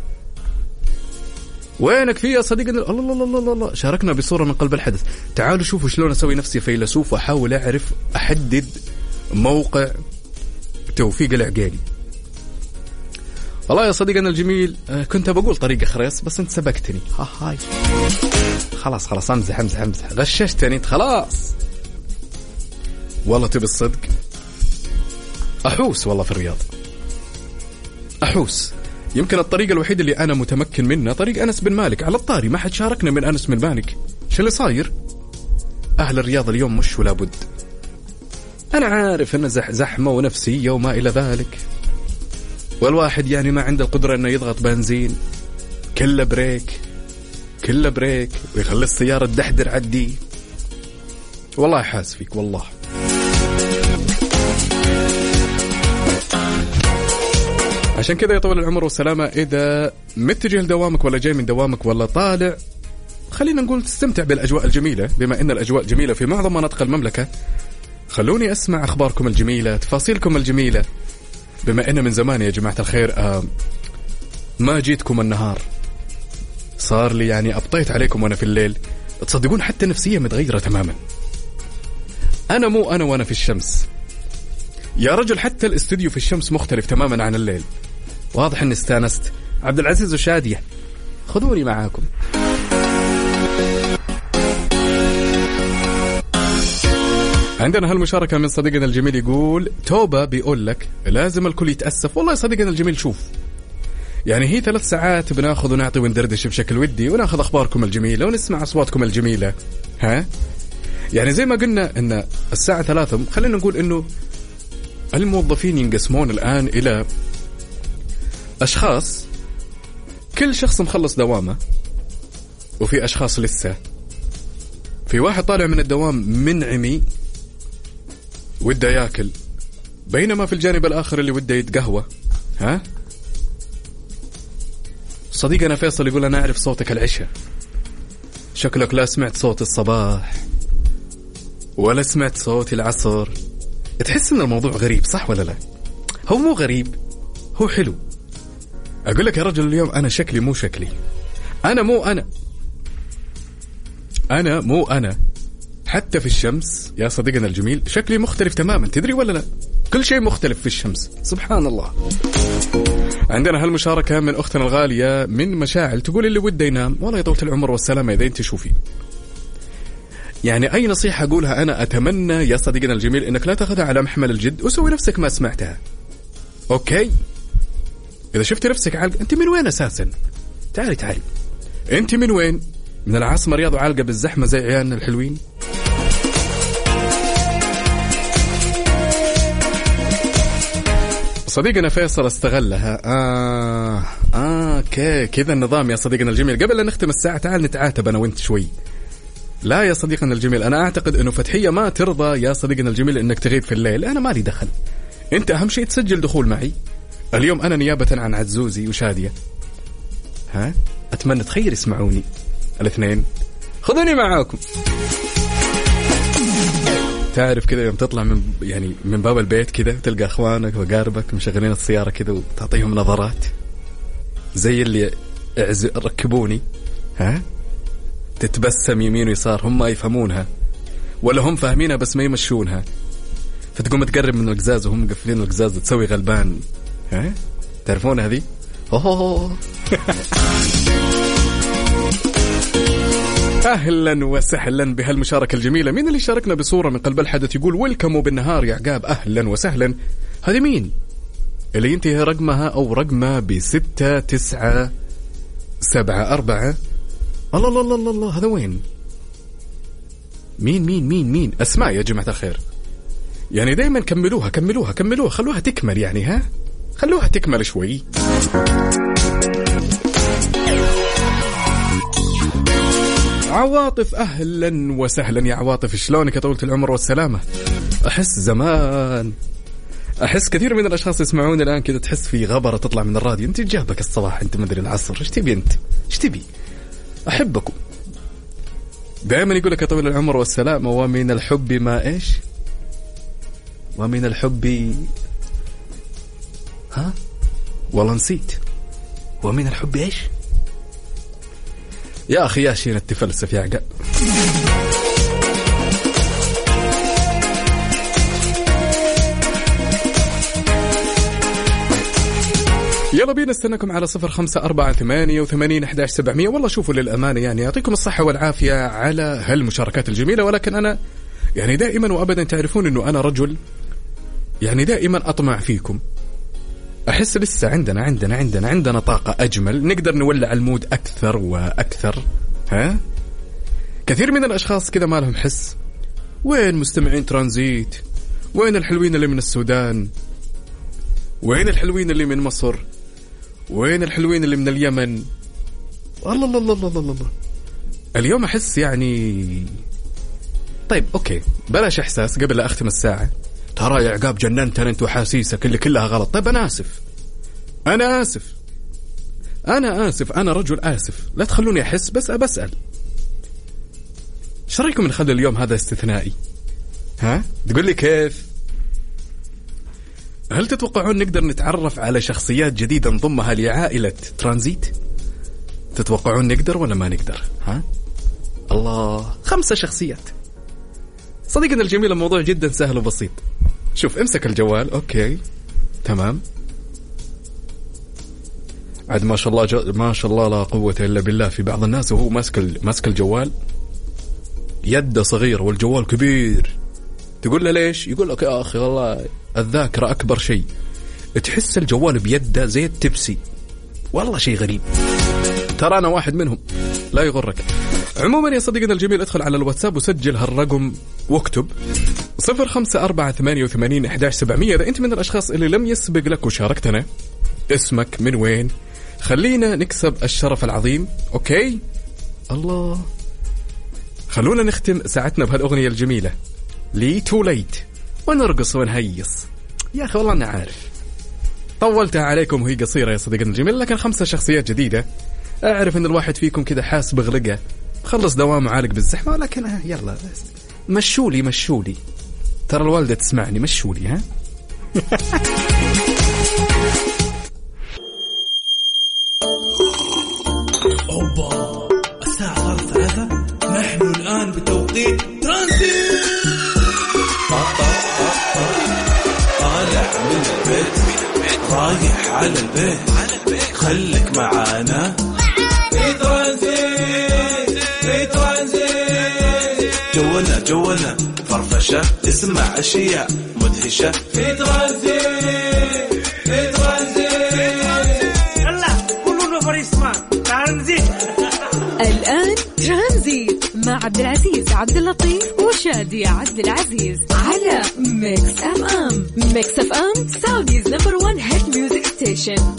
وينك فيه يا صديقنا؟ الله الله الله الله الله. شاركنا بصورة من قلب الحدث. تعالوا شوفوا شلون أسوي نفسي فيلسوف وأحاول أعرف أحدد موقع توفيق العقيلي. والله يا صديقنا الجميل كنت بقول طريقة خريص بس أنت سبقتني. ها هاي خلاص خلاص أمزح أمزح أمزح غششتني أنت خلاص. والله تبي الصدق أحوس والله في الرياض أحوس. يمكن الطريقة الوحيدة اللي أنا متمكن منها طريق أنس بن مالك. على الطاري ما حد شاركنا من أنس بن مالك. شو اللي صاير؟ أهل الرياض اليوم مش ولا بد. أنا عارف أن زح زحمة ونفسية وما إلى ذلك، والواحد يعني ما عنده القدرة أنه يضغط بنزين كله بريك كله بريك ويخلي السيارة تدحدر عدي. والله حاس فيك والله. عشان كذا يطول العمر والسلامة إذا متجه لدوامك ولا جاي من دوامك ولا طالع، خلينا نقول تستمتع بالأجواء الجميلة. بما أن الأجواء جميلة في معظم مناطق المملكة، خلوني أسمع أخباركم الجميلة تفاصيلكم الجميلة. بما أن من زمان يا جماعة الخير آه ما جيتكم النهار، صار لي يعني أبطيت عليكم وأنا في الليل. تصدقون حتى نفسية متغيرة تماما. أنا مو أنا وأنا في الشمس يا رجل، حتى الاستوديو في الشمس مختلف تماما عن الليل. واضح أني استانست. عبد العزيز وشادية خذوني معاكم. عندنا هالمشاركة من صديقنا الجميل يقول توبة بيقول لك لازم الكل يتأسف. والله صديقنا الجميل شوف، يعني هي ثلاث ساعات بناخذ ونعطي وندردش بشكل ودي وناخذ أخباركم الجميلة ونسمع أصواتكم الجميلة. ها يعني زي ما قلنا أن الساعة ثلاثة، خلينا نقول أنه الموظفين ينقسمون الآن إلى أشخاص كل شخص مخلص دوامه، وفي أشخاص لسه، في واحد طالع من الدوام منعمي وده ياكل، بينما في الجانب الآخر اللي وده يتقهوى. ها صديقنا فيصل يقول أنا أعرف صوتك العشاء، شكلك لا سمعت صوت الصباح ولا سمعت صوت العصر. تحس ان الموضوع غريب صح ولا لا؟ هو مو غريب، هو حلو. اقول لك يا رجل اليوم انا شكلي مو شكلي، انا مو انا انا مو انا حتى في الشمس يا صديقنا الجميل شكلي مختلف تماما. تدري ولا لا؟ كل شيء مختلف في الشمس سبحان الله. عندنا هالمشاركة من أختنا الغالية من مشاعل تقول اللي وده ينام. والله يا طولة العمر والسلامة إذا أنت شوفي، يعني أي نصيحة أقولها أنا أتمنى يا صديقنا الجميل إنك لا تأخذها على محمل الجد وسوي نفسك ما سمعتها. أوكي؟ إذا شفت نفسك عالقة، أنت من وين أساسا؟ تعالي تعالي، أنت من وين؟ من العاصمة رياض وعالقة بالزحمة زي عيالنا الحلوين؟ صديقنا فيصل استغلها. آه آه كي كذا النظام يا صديقنا الجميل. قبل أن نختم الساعة تعال نتعاتب أنا وأنت شوي. لا يا صديقنا الجميل، أنا أعتقد أنه فتحية ما ترضى يا صديقنا الجميل أنك تغيب في الليل. أنا مالي دخل، أنت أهم شيء تسجل دخول معي. اليوم أنا نيابة عن عزوزي وشادية، ها أتمنى تخير يسمعوني الاثنين، خذوني معاكم. تعرف كذا يوم تطلع من يعني من باب البيت كذا تلقى أخوانك وقاربك مشغلين السيارة كذا وتعطيهم نظرات زي اللي ركبوني، ها تتبسم يمين ويسار، هم ما يفهمونها ولا هم فاهمينها بس ما يمشونها، فتقوم تقرب من القزاز وهم مقفلين القزاز تسوي غلبان. ها تعرفون هذه؟ أوه أهلا وسهلا بهالمشاركة الجميلة. مين اللي شاركنا بصورة من قلب الحدث يقول ويلكم بالنهار يا عقاب؟ أهلا وسهلا. هذه مين اللي ينتهي رقمها أو رقمها بستة تسعة سبعة أربعة؟ الله الله الله الله الله، هذا وين؟ مين مين مين مين أسماء يا جماعة الخير؟ يعني دايما كملوها كملوها كملوها، خلوها تكمل يعني، ها خلوها تكمل شوي. عواطف أهلا وسهلا يا عواطف، شلونك يا طولة العمر والسلامة؟ أحس زمان، أحس كثير من الأشخاص يسمعون الآن كذا تحس في غبرة تطلع من الراديو. أنت جابك الصباح، أنت مدري العصر، إيش تبي أنت؟ إيش تبي؟ أحبكم دائما يقول لك يا طويل العمر والسلامة ومن الحب ما إيش ومن الحب ها والله نسيت ومن الحب إيش يا أخي يا شين التفلسف يا عقاب. يلا بينا استناكم على صفر خمسة أربعة ثمانية وثمانين أحداش سبعمية. والله شوفوا للأمانة يعني يعطيكم الصحة والعافية على هالمشاركات الجميلة، ولكن أنا يعني دائما وأبدا تعرفون أنه أنا رجل يعني دائما أطمع فيكم، أحس لسه عندنا عندنا عندنا عندنا طاقة أجمل، نقدر نولع المود أكثر وأكثر. ها كثير من الأشخاص كذا ما لهم حس. وين مستمعين ترانزيت؟ وين الحلوين اللي من السودان؟ وين الحلوين اللي من مصر؟ وين الحلوين اللي من اليمن؟ الله الله الله الله الله. اليوم أحس يعني طيب أوكي بلاش إحساس قبل لا أختم الساعة. ترى يا عقاب جننتنا أنت وحاسيسك اللي كلها غلط. طيب أنا آسف أنا آسف أنا آسف أنا رجل آسف، لا تخلوني أحس بس أبسأل. إيش رأيكم نخلي اليوم هذا استثنائي؟ ها تقول لي كيف؟ هل تتوقعون نقدر نتعرف على شخصيات جديدة نضمها لعائلة ترانزيت؟ تتوقعون نقدر ولا ما نقدر؟ ها الله خمسة شخصيات. صديقنا الجميل الموضوع جدا سهل وبسيط. شوف امسك الجوال أوكي تمام عاد ما شاء الله ج... ما شاء الله لا قوة إلا بالله. في بعض الناس وهو ماسك ماسك الجوال يده صغير والجوال كبير، تقول له ليش؟ يقول لك يا أخي والله الذاكرة أكبر شيء. تحس الجوال بيده زي التبسي، والله شيء غريب. ترى أنا واحد منهم لا يغرك. عموما يا صديقنا الجميل ادخل على الواتساب وسجل هالرقم واكتب صفر خمسة أربعة ثمانية وثمانين أحداش سبعمية. إذا أنت من الأشخاص اللي لم يسبق لك وشاركتنا اسمك من وين، خلينا نكسب الشرف العظيم. أوكي الله خلونا نختم ساعتنا بهالأغنية الجميلة لي تو ليت ونرقص ونهيص. يا أخي والله أنا عارف طولتها عليكم وهي قصيرة يا صديقنا الجميل، لكن خمسة شخصيات جديدة. أعرف أن الواحد فيكم كده حاس بغلقة خلص دوامه عالق بالزحمة، لكن يلا مشولي مشولي ترى الوالدة تسمعني مشولي. ها أوبا الساعة صارت ثلاثة، نحن الآن بتوقيت ترانزيت. طالع من البيت رايح على البيت، خليك معانا في ترانزيت في ترانزيت. جونا جونا فرفشة تسمع أشياء مدهشة في ترانزيت في ترانزيت. يلا كلنا فريسمان ترانزيت. الآن ترانزيت مع عبد العزيز عبد اللطيف وشادي عبد العزيز على ميكس أف أم. ميكس أف أم سعوديز نمبر وان هيت ميوزك ستيشن.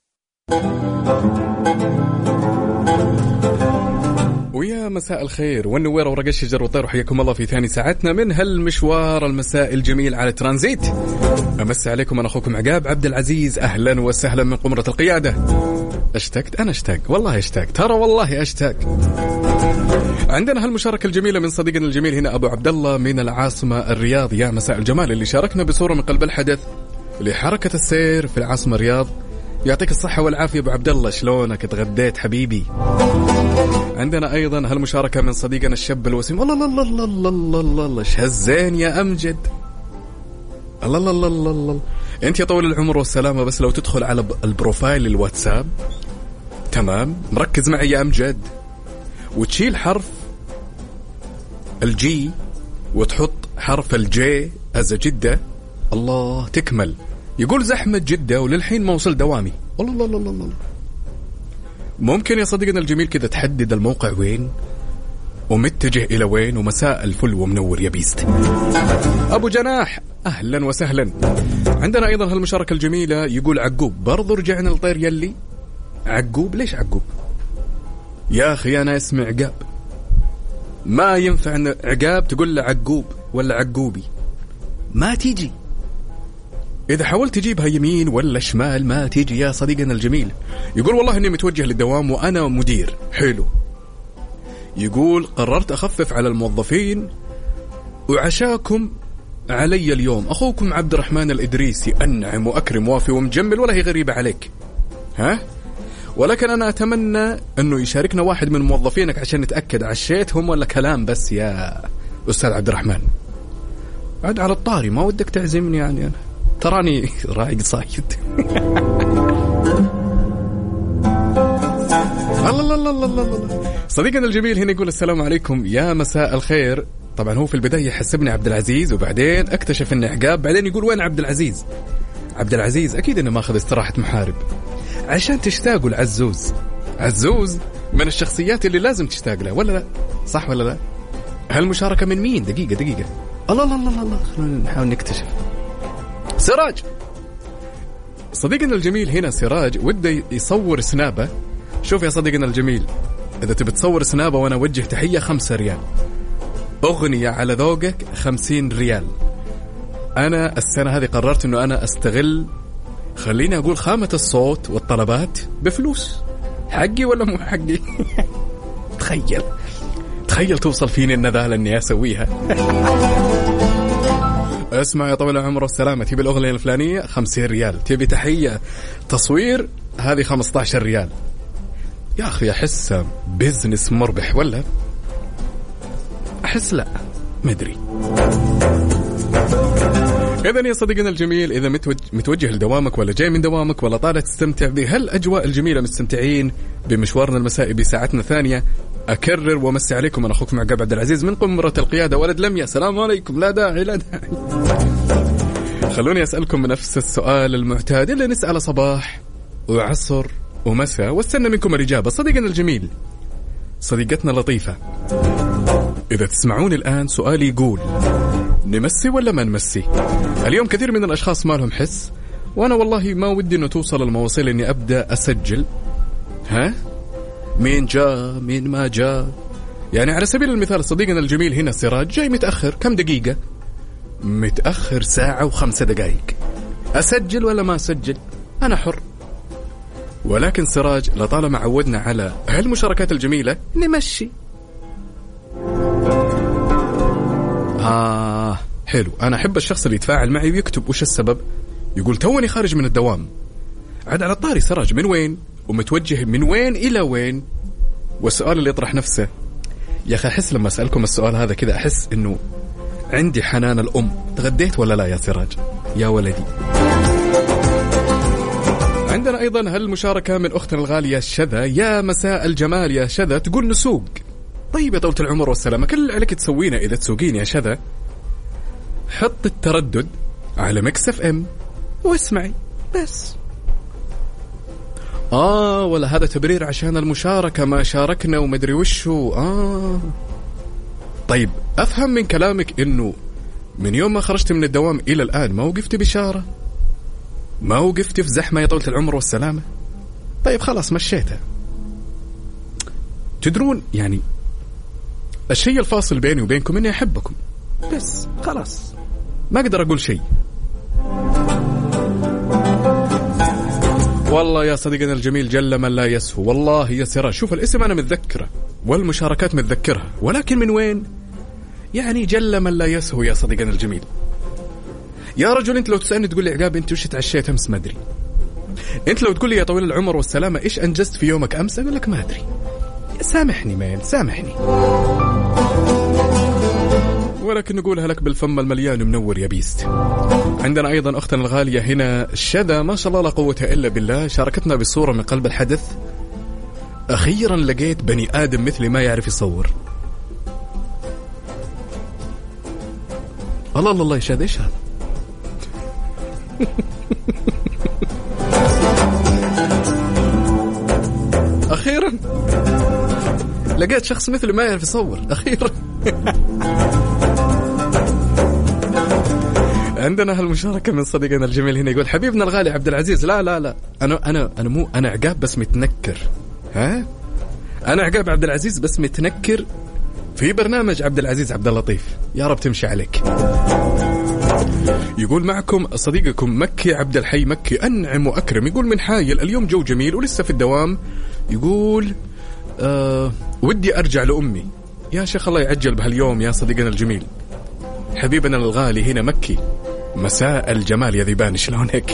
ويا مساء الخير والنوير ورق الشجر وطير، وحياكم الله في ثاني ساعتنا من هالمشوار المساء الجميل على ترانزيت. أمس عليكم أنا أخوكم عقاب عبد العزيز، أهلا وسهلا من قمرة القيادة. اشتقت أنا اشتاق والله اشتاق ترى والله اشتاق. عندنا هالمشاركة الجميلة من صديقنا الجميل هنا أبو عبد الله من العاصمة الرياض. يا مساء الجمال اللي شاركنا بصورة من قلب الحدث لحركة السير في العاصمة الرياض. يعطيك الصحة والعافية أبو عبد الله، شلونك تغديت حبيبي؟ عندنا أيضا هالمشاركة من صديقنا الشاب الوسيم. الله الله الله الله الله الله الله شهزين يا أمجد. الله الله الله الله الله أنت يا طول العمر والسلامة. بس لو تدخل على البروفايل الواتساب تمام مركز معي يا أمجد وتشيل حرف الجي وتحط حرف الجي أز جدة. الله تكمل. يقول زحمة جدة وللحين ما وصل دوامي. الله الله الله الله. ممكن يا صديقنا الجميل كذا تحدد الموقع وين ومتجه إلى وين؟ ومساء الفل ومنور يا بيست. أبو جناح أهلا وسهلا. عندنا أيضا هالمشاركة الجميلة يقول عقوب. برضو رجعنا لطير يلي عقوب. ليش عقوب يا أخي؟ أنا اسمي عقاب، ما ينفع أن عقاب تقول له عقوب ولا عقوبي، ما تيجي. إذا حاولت تجيبها يمين ولا شمال ما تيجي يا صديقنا الجميل. يقول والله إني متوجه للدوام وأنا مدير. حلو يقول قررت أخفف على الموظفين وعشاكم علي اليوم أخوكم عبد الرحمن الإدريسي أنعم وأكرم وافي ومجمل ولا هي غريبة عليك ها؟ ولكن أنا أتمنى أنه يشاركنا واحد من موظفينك عشان نتأكد عشيتهم ولا كلام بس يا أستاذ عبد الرحمن. عاد على الطاري ما ودك تعزمني يعني أنا تراني رايق صايد. الله الله الله الله الله. صديقنا الجميل هنا يقول السلام عليكم يا مساء الخير. طبعا هو في البداية يحسبني عبد العزيز وبعدين اكتشف اني عقاب بعدين يقول وين عبد العزيز. عبد العزيز اكيد انه ماخذ استراحة محارب عشان تشتاقوا لعزوز. عزوز من الشخصيات اللي لازم تشتاق لها ولا لا صح ولا لا؟ هالمشاركة من مين؟ دقيقة دقيقة الله الله الله الله خلونا نحاول نكتشف. سراج صديقنا الجميل هنا سراج وده يصور سنابه. شوف يا صديقنا الجميل إذا تبي تصور سنابه وأنا أوجه تحية خمسة ريال أغنية على ذوقك خمسين ريال. أنا السنة هذه قررت أنه أنا أستغل خليني أقول خامة الصوت والطلبات بفلوس. حقي ولا مو حقي؟ تخيل تخيل توصل فيني النذالة أني أسويها. اسمع يا طويل العمر والسلامة تبي الأغنية الفلانية خمسين ريال تبي تحية تصوير هذه خمسة عشر ريال. يا أخي أحس بيزنس مربح ولا أحس لا مدري. إذن يا صديقنا الجميل إذا متوجه, متوجه لدوامك ولا جاي من دوامك ولا طالع تستمتع بهالأجواء الجميلة مستمتعين بمشوارنا المسائي بساعتنا ثانية أكرر ومسي عليكم أنا أخوكم عقاب عبد العزيز من قمرة القيادة ولد لميا. السلام عليكم. لا داعي لا داعي. خلوني أسألكم نفس السؤال المعتاد اللي نسأله صباح وعصر ومساء واستنى منكم الإجابة. صديقنا الجميل صديقتنا لطيفة إذا تسمعون الآن سؤالي يقول نمسي ولا ما نمسي؟ اليوم كثير من الأشخاص ما لهم حس وأنا والله ما ودي أنه توصل المواصيل أني أبدأ أسجل ها مين جاء مين ما جاء. يعني على سبيل المثال صديقنا الجميل هنا سراج جاي متأخر كم دقيقة؟ متأخر ساعة وخمسة دقائق. أسجل ولا ما أسجل؟ أنا حر. ولكن سراج لطالما عودنا على هالمشاركات الجميلة نمشي. آه حلو. أنا أحب الشخص اللي يتفاعل معي ويكتب وش السبب. يقول توني خارج من الدوام. عاد على الطاري سراج من وين ومتوجه من وين إلى وين؟ والسؤال اللي يطرح نفسه يا أخي أحس لما أسألكم السؤال هذا كذا أحس إنه عندي حنان الأم. تغديت ولا لا يا سراج يا ولدي؟ عندنا أيضا هالمشاركة من أختنا الغالية شذا. يا مساء الجمال يا شذا تقول نسوق. طيب يا طولة العمر والسلامة كل اللي عليك تسوينه إذا تسوقين يا شذا حط التردد على ميكس اف ام واسمعي بس. آه ولا هذا تبرير عشان المشاركة ما شاركنا ومدري وشو. آه طيب أفهم من كلامك إنه من يوم ما خرجت من الدوام إلى الآن ما وقفت بشارة ما وقفت في زحمة يا طولة العمر والسلامة. طيب خلاص مشيتها. تدرون يعني الشيء الفاصل بيني وبينكم إني أحبكم بس خلاص ما أقدر أقول شيء. والله يا صديقنا الجميل جل من لا يسهو. والله يا سراج شوف الاسم أنا متذكره والمشاركات متذكرها ولكن من وين يعني جل من لا يسهو يا صديقنا الجميل. يا رجل أنت لو تسألني تقول لي عقاب أنت وش تعشيت أمس ما أدري. أنت لو تقول لي يا طويل العمر والسلامة إيش أنجزت في يومك أمس أقول لك ما أدري. سامحني مان سامحني. ولكن نقولها لك بالفم المليان منور يا بيست. عندنا أيضا أختنا الغالية هنا شذا ما شاء الله لا قوة إلا بالله شاركتنا بصورة من قلب الحدث. أخيرا لقيت بني آدم مثلي ما يعرف يصور. الله الله الله يا شذا إيش هذا؟ أخيرا لقيت شخص مثل ما يعرف يصور أخيرا. عندنا هالمشاركة من صديقنا الجميل هنا يقول حبيبنا الغالي عبد العزيز لا لا لا أنا أنا أنا مو أنا عقاب بس متنكر. ها أنا عقاب عبد العزيز بس متنكر في برنامج عبد العزيز عبد اللطيف. يا رب تمشي عليك. يقول معكم صديقكم مكي عبد الحي مكي أنعم وأكرم. يقول من حايل اليوم جو جميل ولسه في الدوام. يقول أه ودي أرجع لأمي. يا شيخ الله يعجل بهاليوم يا صديقنا الجميل. حبيبنا الغالي هنا مكي، مساء الجمال يا ذيبان، شلونك؟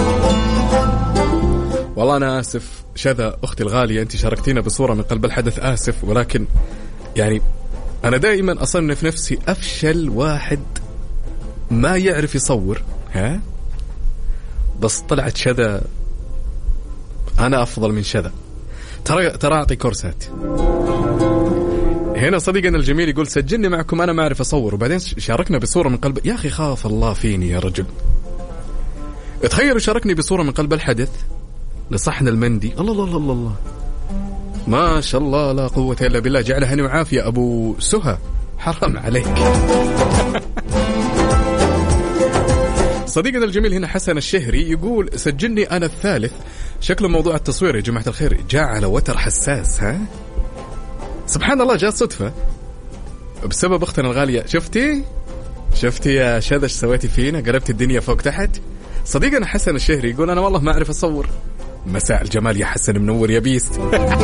والله أنا آسف شذا أختي الغالية، أنت شاركتينا بصورة من قلب الحدث، آسف، ولكن يعني أنا دائما أصنف نفسي أفشل واحد ما يعرف يصور، ها؟ بس طلعت شذا أنا أفضل من شذا. ترى ترى أعطي كورسات. هنا صديقنا الجميل يقول سجلني معكم أنا ما أعرف أصور، وبعدين شاركنا بصورة من قلب. يا أخي خاف الله فيني يا رجل. تخيلوا شاركني بصورة من قلب الحدث لصحن المندي. الله الله الله الله ما شاء الله لا قوة إلا بالله. جعلها هني وعافية أبو سهى، حرام عليك. صديقنا الجميل هنا حسن الشهري يقول سجلني أنا الثالث. شكله موضوع التصوير يا جماعة الخير جاء على وتر حساس. ها سبحان الله، جاء صدفة بسبب أختنا الغالية. شفتي شفتي يا شذا ايش سويتي فينا، قلبت الدنيا فوق تحت. صديقنا حسن الشهري يقول أنا والله ما أعرف أصور. مساء الجمال يا حسن، منور يا بيست.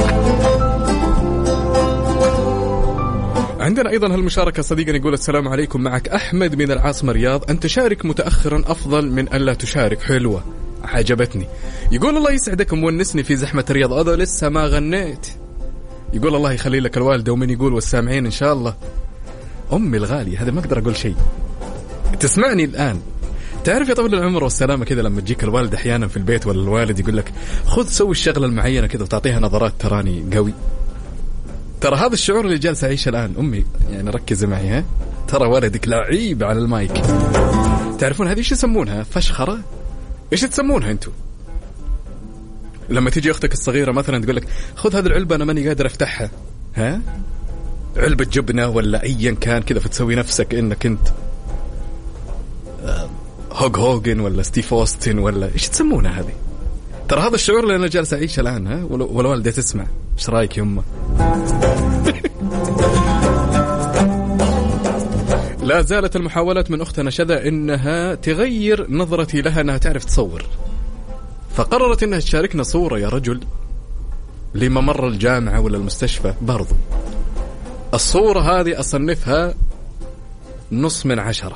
عندنا أيضا هالمشاركة صديقنا يقول السلام عليكم، معك أحمد من العاصمة رياض. أن تشارك متأخرا أفضل من أن لا تشارك. حلوة عجبتني. يقول الله يسعدك مونسني في زحمة الرياض. هذا لسه ما غنيت. يقول الله يخلي لك الوالدة ومن يقول والسامعين إن شاء الله. أمي الغالية هذا ما أقدر أقول شيء، تسمعني الآن. تعرف يا طويل العمر والسلامة كذا لما تجيك الوالد أحيانا في البيت ولا الوالد يقول لك خذ سوي الشغلة المعينة كذا وتعطيها نظرات تراني قوي. ترى هذا الشعور اللي جالس أعيشه الآن أمي، يعني ركزي معي. ها ترى والدك لعيب على المايك. تعرفون هذه إيش يسمونها؟ فشخرة. إيش تسمونها أنتوا لما تيجي أختك الصغيرة مثلا تقول لك خذ هذه العلبة أنا ماني قادر أفتحها؟ ها علبة جبنة ولا أيا كان كذا، فتسوي نفسك إنك أنت هوغ هوغن ولا ستيف أوستن ولا إيش تسمونها هذه. ترى هذا الشعور اللي أنا جالس أعيشه الآن. ها والوالدة تسمع. إيش رأيك يا أمه؟ لا زالت المحاولات من أختنا شذا إنها تغير نظرتي لها أنها تعرف تصور، فقررت إنها تشاركنا صورة يا رجل لممر الجامعة ولا المستشفى. برضو الصورة هذه أصنفها نص من عشرة.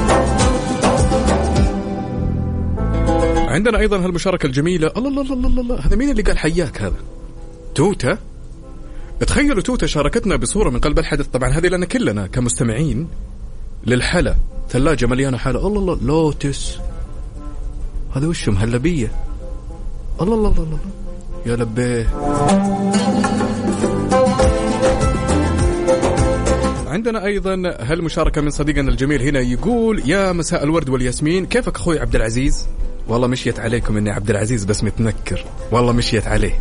عندنا أيضا هالمشاركة الجميلة. الله الله الله الله الله، هذا مين اللي قال حياك؟ هذا توتة. تخيلوا توتة شاركتنا بصورة من قلب الحدث. طبعا هذه لنا كلنا كمستمعين للحلا. ثلاجة مليانة حلا. الله الله لوتس. هذا وش مهلبية. الله الله الله الله يا لبيه. عندنا أيضا هالمشاركة من صديقنا الجميل هنا يقول يا مساء الورد والياسمين، كيفك أخوي عبد العزيز؟ والله مشيت عليكم إني عبد العزيز بس متنكر، والله مشيت عليه.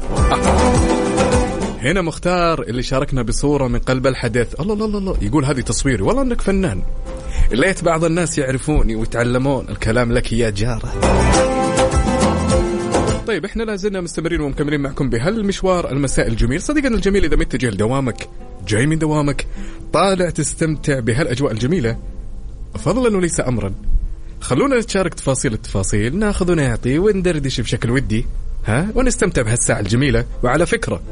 هنا مختار اللي شاركنا بصورة من قلب الحدث. الله الله الله يقول هذه تصويري، والله أنك فنان. ليت بعض الناس يعرفوني ويتعلمون الكلام لك يا جارة. طيب احنا لازلنا مستمرين ومكملين معكم بهالمشوار المساء الجميل. صديقنا الجميل إذا متجه لدوامك، جاي من دوامك، طالع تستمتع بهالأجواء الجميلة، فضلا وليس أمرا، خلونا نتشارك تفاصيل التفاصيل، ناخذ ونعطي وندردش بشكل ودي، ها، ونستمتع بهالساعة الجميلة. وعلى فكرة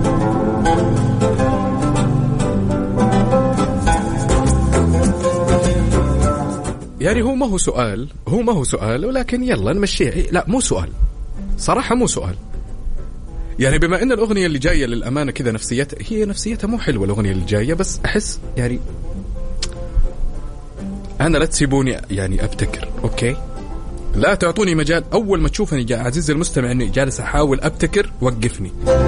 يعني هو ما هو سؤال، هو ما هو سؤال ولكن يلا نمشيه. لا مو سؤال صراحة، مو سؤال. يعني بما ان الأغنية اللي جاية للأمانة كذا نفسيتها، هي نفسيتها مو حلوة الأغنية اللي جاية، بس أحس يعني أنا لا تسيبوني يعني أبتكر. أوكي لا تعطوني مجال. أول ما تشوفني يا عزيزي المستمع أني جالس أحاول أبتكر وقفني.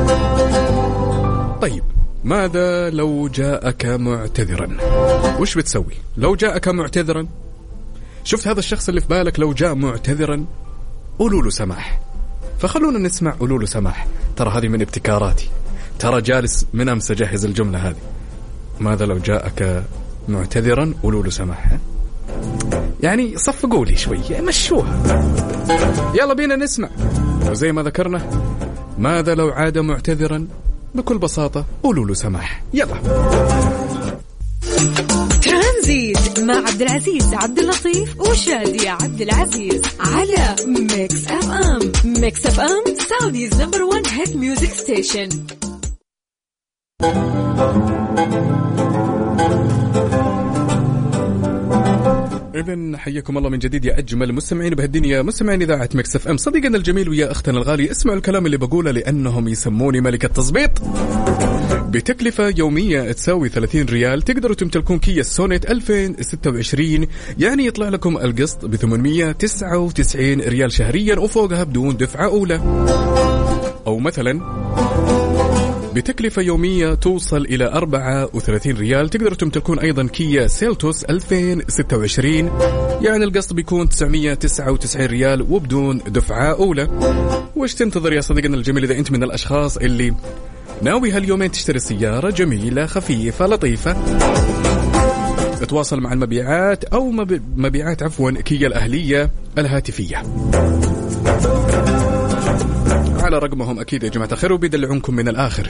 طيب ماذا لو جاءك معتذرا؟ وش بتسوي لو جاءك معتذرا؟ شفت هذا الشخص اللي في بالك لو جاء معتذرا قولوا له سماح. فخلونا نسمع قولوا له سماح. ترى هذه من ابتكاراتي، ترى جالس من أمس أجهز الجملة هذه. ماذا لو جاءك معتذرا قولوا له سماح. يعني صفقوا لي شوي، مشوها. يلا بينا نسمع. وزي ما ذكرنا ماذا لو عاد معتذرا؟ بكل بساطة قولوا له سماح. يلا ترانزيت مع عبد العزيز عبد اللطيف وشادية عبد العزيز على ميكس اف ام. ميكس اف ام سعوديز نمبر ون هيت ميوزك ستيشن. إذن حياكم الله من جديد يا أجمل مستمعين بهالدنيا، مستمعين إذاعة ميكس اف ام. صديقنا الجميل ويا أختنا الغالية، اسمعوا الكلام اللي بقوله لأنهم يسموني ملك التظبيط. بتكلفة يومية تساوي ثلاثين ريال تقدروا تمتلكون كيا سونيت ألفين وستة وعشرين، يعني يطلع لكم القسط ب ثمانمية وتسعة وتسعين ريال شهريا وفوقها بدون دفعة أولى. أو مثلا بتكلفة يومية توصل إلى أربعة وثلاثين ريال تقدروا تمتلكون أيضا كيا سيلتوس ألفين وستة وعشرين، يعني القسط بيكون تسعمية وتسعة وتسعين ريال وبدون دفعة أولى. وش تنتظر يا صديقنا الجميل إذا أنت من الأشخاص اللي ناوي هاليومين تشتري سيارة جميلة خفيفة لطيفة؟ اتواصل مع المبيعات أو مبيعات عفوا كيا الأهلية الهاتفية على رقمهم أكيد يا جماعة الخير، وبيدلعونكم من الآخر.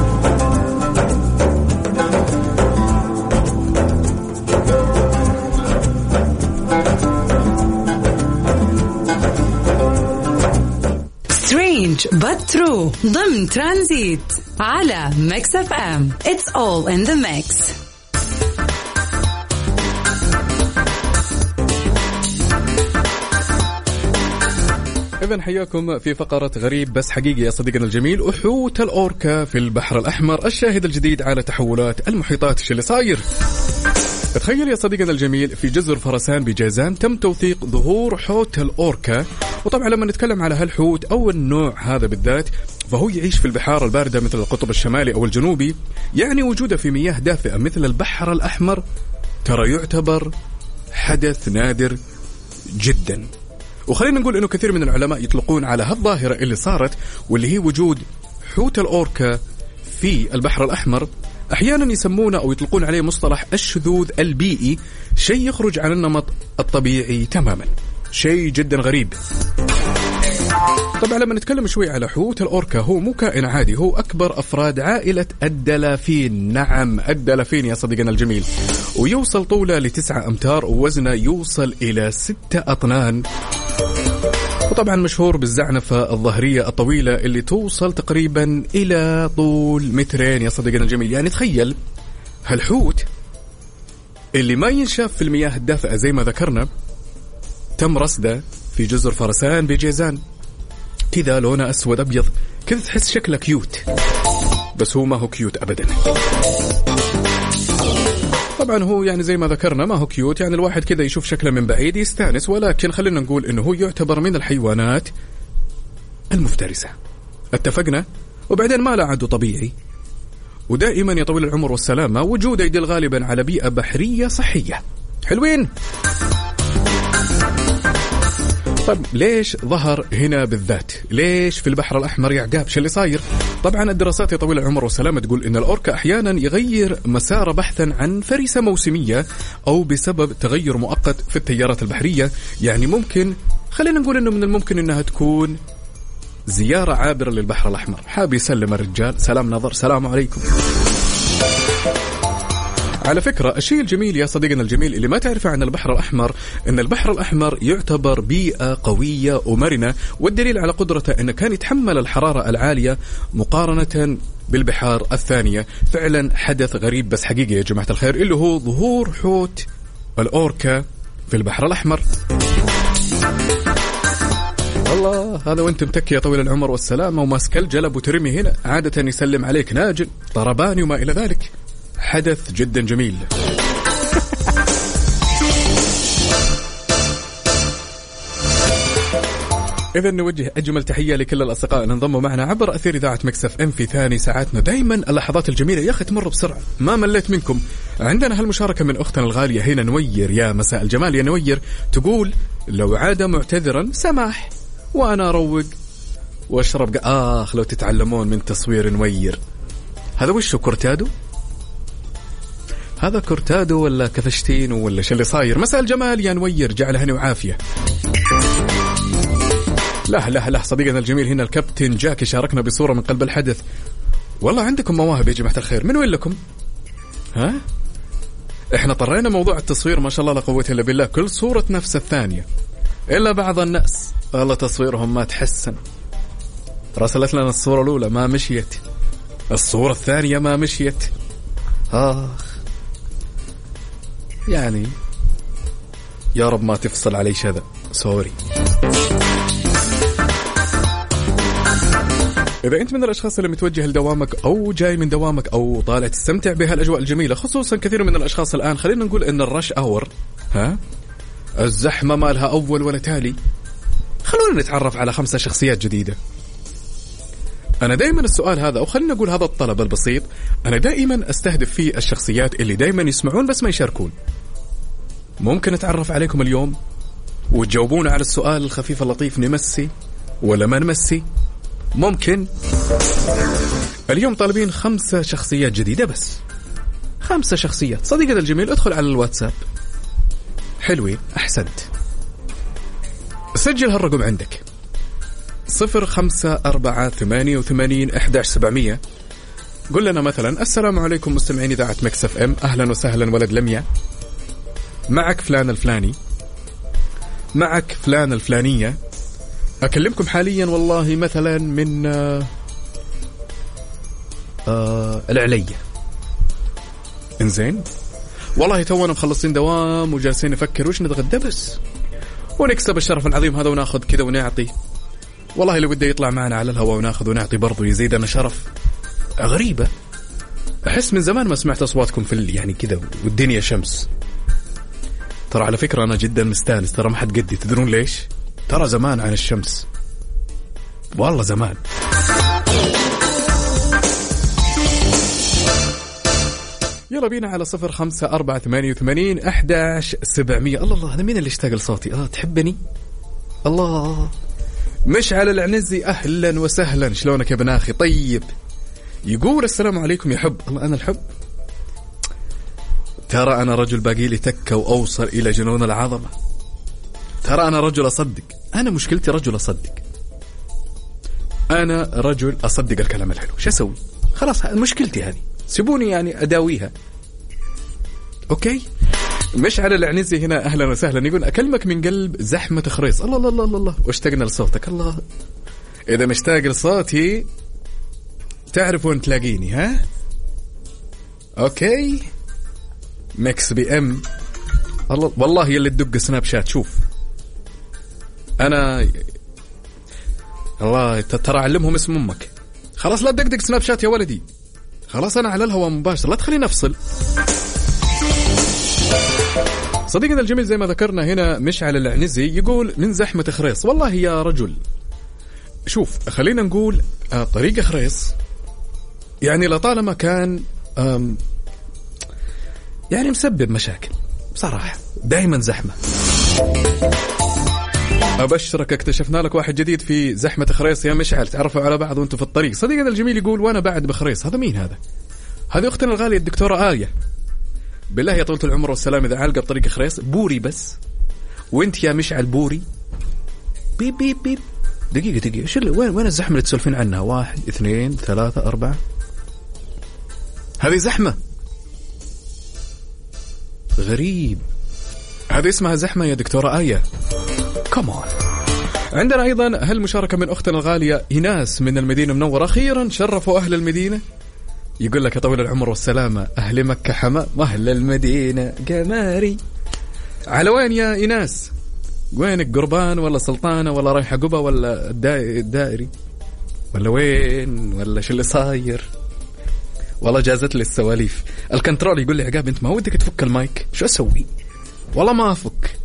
Strange but true ضمن ترانزيت على ميكس اف ام. It's all in the mix. إذن حياكم في فقرة غريب بس حقيقي يا صديقنا الجميل. وحوت الأوركا في البحر الأحمر، الشاهد الجديد على تحولات المحيطات. شو اللي صاير؟ تخيل يا صديقنا الجميل في جزر فرسان بجازان تم توثيق ظهور حوت الأوركا. وطبعا لما نتكلم على هالحوت أو النوع هذا بالذات فهو يعيش في البحار الباردة مثل القطب الشمالي أو الجنوبي، يعني وجوده في مياه دافئة مثل البحر الأحمر ترى يعتبر حدث نادر جدا. وخلينا نقول إنه كثير من العلماء يطلقون على هالظاهرة اللي صارت واللي هي وجود حوت الأوركا في البحر الأحمر، أحيانا يسمونه أو يطلقون عليه مصطلح الشذوذ البيئي، شيء يخرج عن النمط الطبيعي تماما، شيء جدا غريب. طبعا لما نتكلم شوي على حوت الأوركا، هو مو كائن عادي، هو أكبر أفراد عائلة الدلافين. نعم الدلافين يا صديقنا الجميل، ويوصل طوله لتسعة أمتار ووزنه يوصل إلى ستة أطنان. وطبعا مشهور بالزعنفة الظهرية الطويلة اللي توصل تقريبا إلى طول مترين يا صديقنا الجميل. يعني تخيل هالحوت اللي ما ينشاف في المياه الدافئة زي ما ذكرنا، تم رصده في جزر فرسان بجيزان، كذا لونه أسود أبيض كذا، تحس شكله كيوت، بس هو ما هو كيوت أبدا. طبعا هو يعني زي ما ذكرنا ما هو كيوت، يعني الواحد كذا يشوف شكله من بعيد يستانس، ولكن خلينا نقول إنه هو يعتبر من الحيوانات المفترسة. اتفقنا؟ وبعدين ما له عدو طبيعي، ودائما يا طويل العمر والسلامة وجوده يدل غالبا على بيئة بحرية صحية. حلوين؟ طب ليش ظهر هنا بالذات؟ ليش في البحر الأحمر يا عقاب؟ شو اللي صاير؟ طبعا الدراسات يا طويل العمر والسلامة تقول إن الأوركا أحيانا يغير مساره بحثا عن فريسة موسمية أو بسبب تغير مؤقت في التيارات البحرية. يعني ممكن خلينا نقول إنه من الممكن إنها تكون زيارة عابرة للبحر الأحمر، حاب يسلم الرجال سلام نظر سلام عليكم. على فكرة الشيء الجميل يا صديقنا الجميل اللي ما تعرفه عن البحر الأحمر، إن البحر الأحمر يعتبر بيئة قوية ومرنة، والدليل على قدرته إنه كان يتحمل الحرارة العالية مقارنة بالبحار الثانية. فعلا حدث غريب بس حقيقي يا جماعة الخير، اللي هو ظهور حوت الأوركا في البحر الأحمر. الله، هذا وانت متكي يا طويل العمر والسلامة وماسك الجلب وترمي هنا، عادة يسلم عليك ناجل طرباني وما إلى ذلك. حدث جدا جميل. إذا نوجه أجمل تحية لكل الأصدقاء اللي انضموا معنا عبر أثير إذاعة ميكس اف ام في ثاني ساعاتنا. دايما اللحظات الجميلة يا أخي تمر بسرعة، ما مليت منكم. عندنا هالمشاركة من أختنا الغالية هنا نوير، يا مساء الجمال يا نوير، تقول لو عاد معتذرا سماح وأنا أروق وأشرب. آخ لو تتعلمون من تصوير نوير. هذا وشه كورتادو؟ هذا كورتادو ولا كفشتين ولا شو اللي صاير؟ مساء الجمال يا نوير، جعله هني وعافية. لا لا لا صديقنا الجميل هنا الكابتن جاكي شاركنا بصورة من قلب الحدث. والله عندكم مواهب يا جماعة الخير، من وين لكم؟ ها؟ احنا طرينا موضوع التصوير ما شاء الله لا قوة إلا بالله، كل صورة نفس الثانية، إلا بعض الناس والله تصويرهم ما تحسن. راسلت لنا الصورة الأولى ما مشيت، الصورة الثانية ما مشيت. آخ يعني يا رب ما تفصل علي شذا، سوري. إذا أنت من الأشخاص اللي متوجه لدوامك أو جاي من دوامك أو طالع تستمتع بهالأجواء الجميلة، خصوصا كثير من الأشخاص الآن خلينا نقول إن الرش أور، ها الزحمة ما لها أول ولا تالي، خلونا نتعرف على خمسة شخصيات جديدة. أنا دائما السؤال هذا، أو خلينا نقول هذا الطلب البسيط، أنا دائما أستهدف فيه الشخصيات اللي دائما يسمعون بس ما يشاركون. ممكن أتعرف عليكم اليوم وتجاوبون على السؤال الخفيف اللطيف، نمسي ولا ما نمسي؟ ممكن. اليوم طالبين خمسة شخصيات جديدة، بس خمسة شخصيات. صديقي الجميل ادخل على الواتساب. حلوين، أحسنت. سجل هالرقم عندك صفر خمسة أربعة ثمانية وثمانين أحد سبعمية. قل لنا مثلا السلام عليكم مستمعين إذاعة ميكس اف ام، أهلا وسهلا ولد لميا، معك فلان الفلاني، معك فلان الفلانية، أكلمكم حاليا والله مثلا من آه آه العلية. إنزين، والله تونا مخلصين دوام وجالسين نفكر وش نتغدى بس ونكسب الشرف العظيم هذا وناخذ كذا ونعطي. والله اللي وده يطلع معنا على الهواء وناخذ ونعطي برضو يزيدنا شرف. غريبة، أحس من زمان ما سمعت أصواتكم في يعني كذا والدنيا شمس. ترى على فكرة أنا جدا مستانس، ترى ما حد قدي، تدرون ليش؟ ترى زمان عن الشمس، والله زمان. يلا بينا على صفر خمسة أربعة ثمانية وثمانين أحداش سبعمية. الله الله، هذا مين اللي اشتاق لصوتي؟ آه تحبني؟ الله، مشعل العنزي، أهلا وسهلا، شلونك يا بناخي؟ طيب، يقول السلام عليكم يا حب. الله، أنا الحب؟ ترى أنا رجل باقي لي تكة وأوصل إلى جنون العظمة. ترى أنا رجل أصدق، أنا مشكلتي رجل أصدق، أنا رجل أصدق الكلام الحلو. شو أسوي؟ خلاص مشكلتي هذه، سيبوني يعني أداويها. أوكي. مشعل العنزي هنا، أهلا وسهلا، يقول أكلمك من قلب زحمة خريص. الله الله الله الله، واشتقنا لصوتك. الله، إذا مشتاق لصوتي تعرف وين تلاقيني، ها؟ أوكي. ميكس بي ام. الله والله يلي تدق سناب شات. شوف أنا الله ترى علمهم اسم أمك. خلاص لا تدقدق سناب شات يا ولدي، خلاص أنا على الهواء مباشر، لا تخليني أفصل. صديقنا الجميل زي ما ذكرنا هنا مشعل العنزي يقول من زحمة خريص. والله يا رجل شوف، خلينا نقول طريق خريص يعني لطالما كان يعني مسبب مشاكل بصراحة، دائما زحمة. أبشرك اكتشفنا لك واحد جديد في زحمة خريص يا مشعل، تعرفوا على بعض وانتم في الطريق. صديقنا الجميل يقول وانا بعد بخريص. هذا مين هذا؟ هذه أختنا الغالية الدكتورة آية. بالله يا طولة العمر والسلام، إذا عالقة بطريق خريص بوري بس، وانت يا مشعل بوري بيب بيب بيب. دقيقة دقيقة، شو وين وين الزحمة اللي تسولفين عنها؟ واحد اثنين ثلاثة أربعة، هذه زحمة غريب. هذه اسمها زحمة يا دكتورة آية، كمان. عندنا أيضا هالمشاركة من أختنا الغالية إيناس من المدينة المنورة. أخيرا شرفوا أهل المدينة. يقول لك يا طويل العمر والسلامة، أهل مكة حمام وأهل المدينة قماري. على وين يا إيناس؟ وينك، قربان ولا سلطانة ولا رايحة قبة ولا الدائري ولا وين ولا شو اللي صاير؟ والله جازت لي السواليف. الكنترول يقول لي عقاب أنت ما ودك تفك المايك، شو أسوي؟ والله ما أفك.